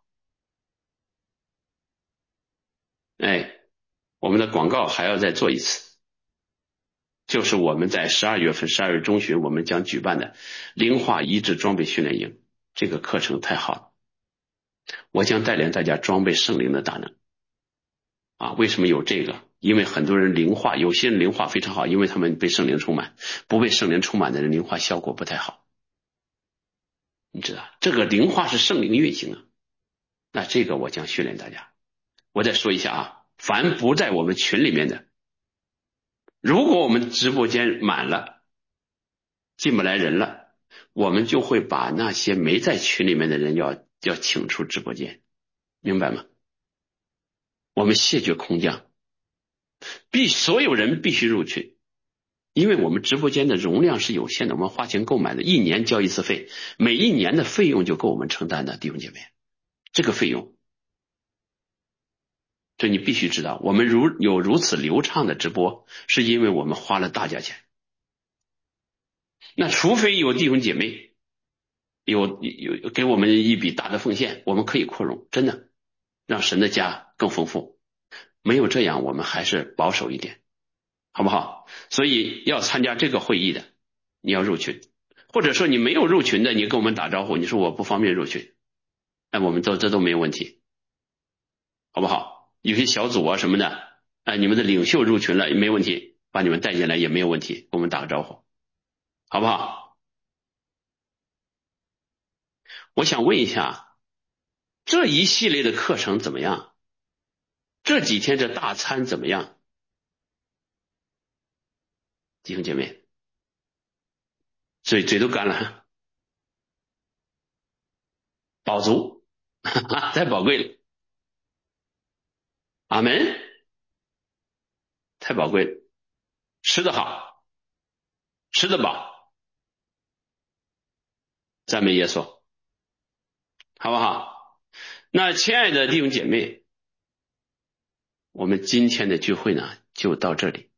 哎，我们的广告还要再做一次，就是我们在十二月份十二月中旬我们将举办的灵化医治装备训练营，这个课程太好了，我将带领大家装备圣灵的大能啊！为什么有这个？因为很多人灵化，有些人灵化非常好，因为他们被圣灵充满，不被圣灵充满的人灵化效果不太好。你知道这个灵化是圣灵运行啊，那这个我将训练大家。我再说一下啊，凡不在我们群里面的，如果我们直播间满了，进不来人了，我们就会把那些没在群里面的人要要请出直播间，明白吗？我们谢绝空降，必所有人必须入群，因为我们直播间的容量是有限的，我们花钱购买的，一年交一次费，每一年的费用就够我们承担的，弟兄姐妹，这个费用，这你必须知道，我们如有如此流畅的直播，是因为我们花了大价钱。那除非有弟兄姐妹有有给我们一笔大的奉献，我们可以扩容，真的让神的家更丰富。没有这样，我们还是保守一点，好不好？所以要参加这个会议的，你要入群，或者说你没有入群的，你跟我们打招呼，你说我不方便入群，哎，我们都这都没有问题，好不好？有些小组啊什么的，哎，你们的领袖入群了也没问题，把你们带进来也没有问题，跟我们打个招呼，好不好？我想问一下，这一系列的课程怎么样？这几天这大餐怎么样？弟兄姐妹，嘴嘴都干了，饱足，太宝贵了，阿门，太宝贵了，吃得好，吃得饱，赞美耶稣，好不好？那亲爱的弟兄姐妹，我们今天的聚会呢，就到这里。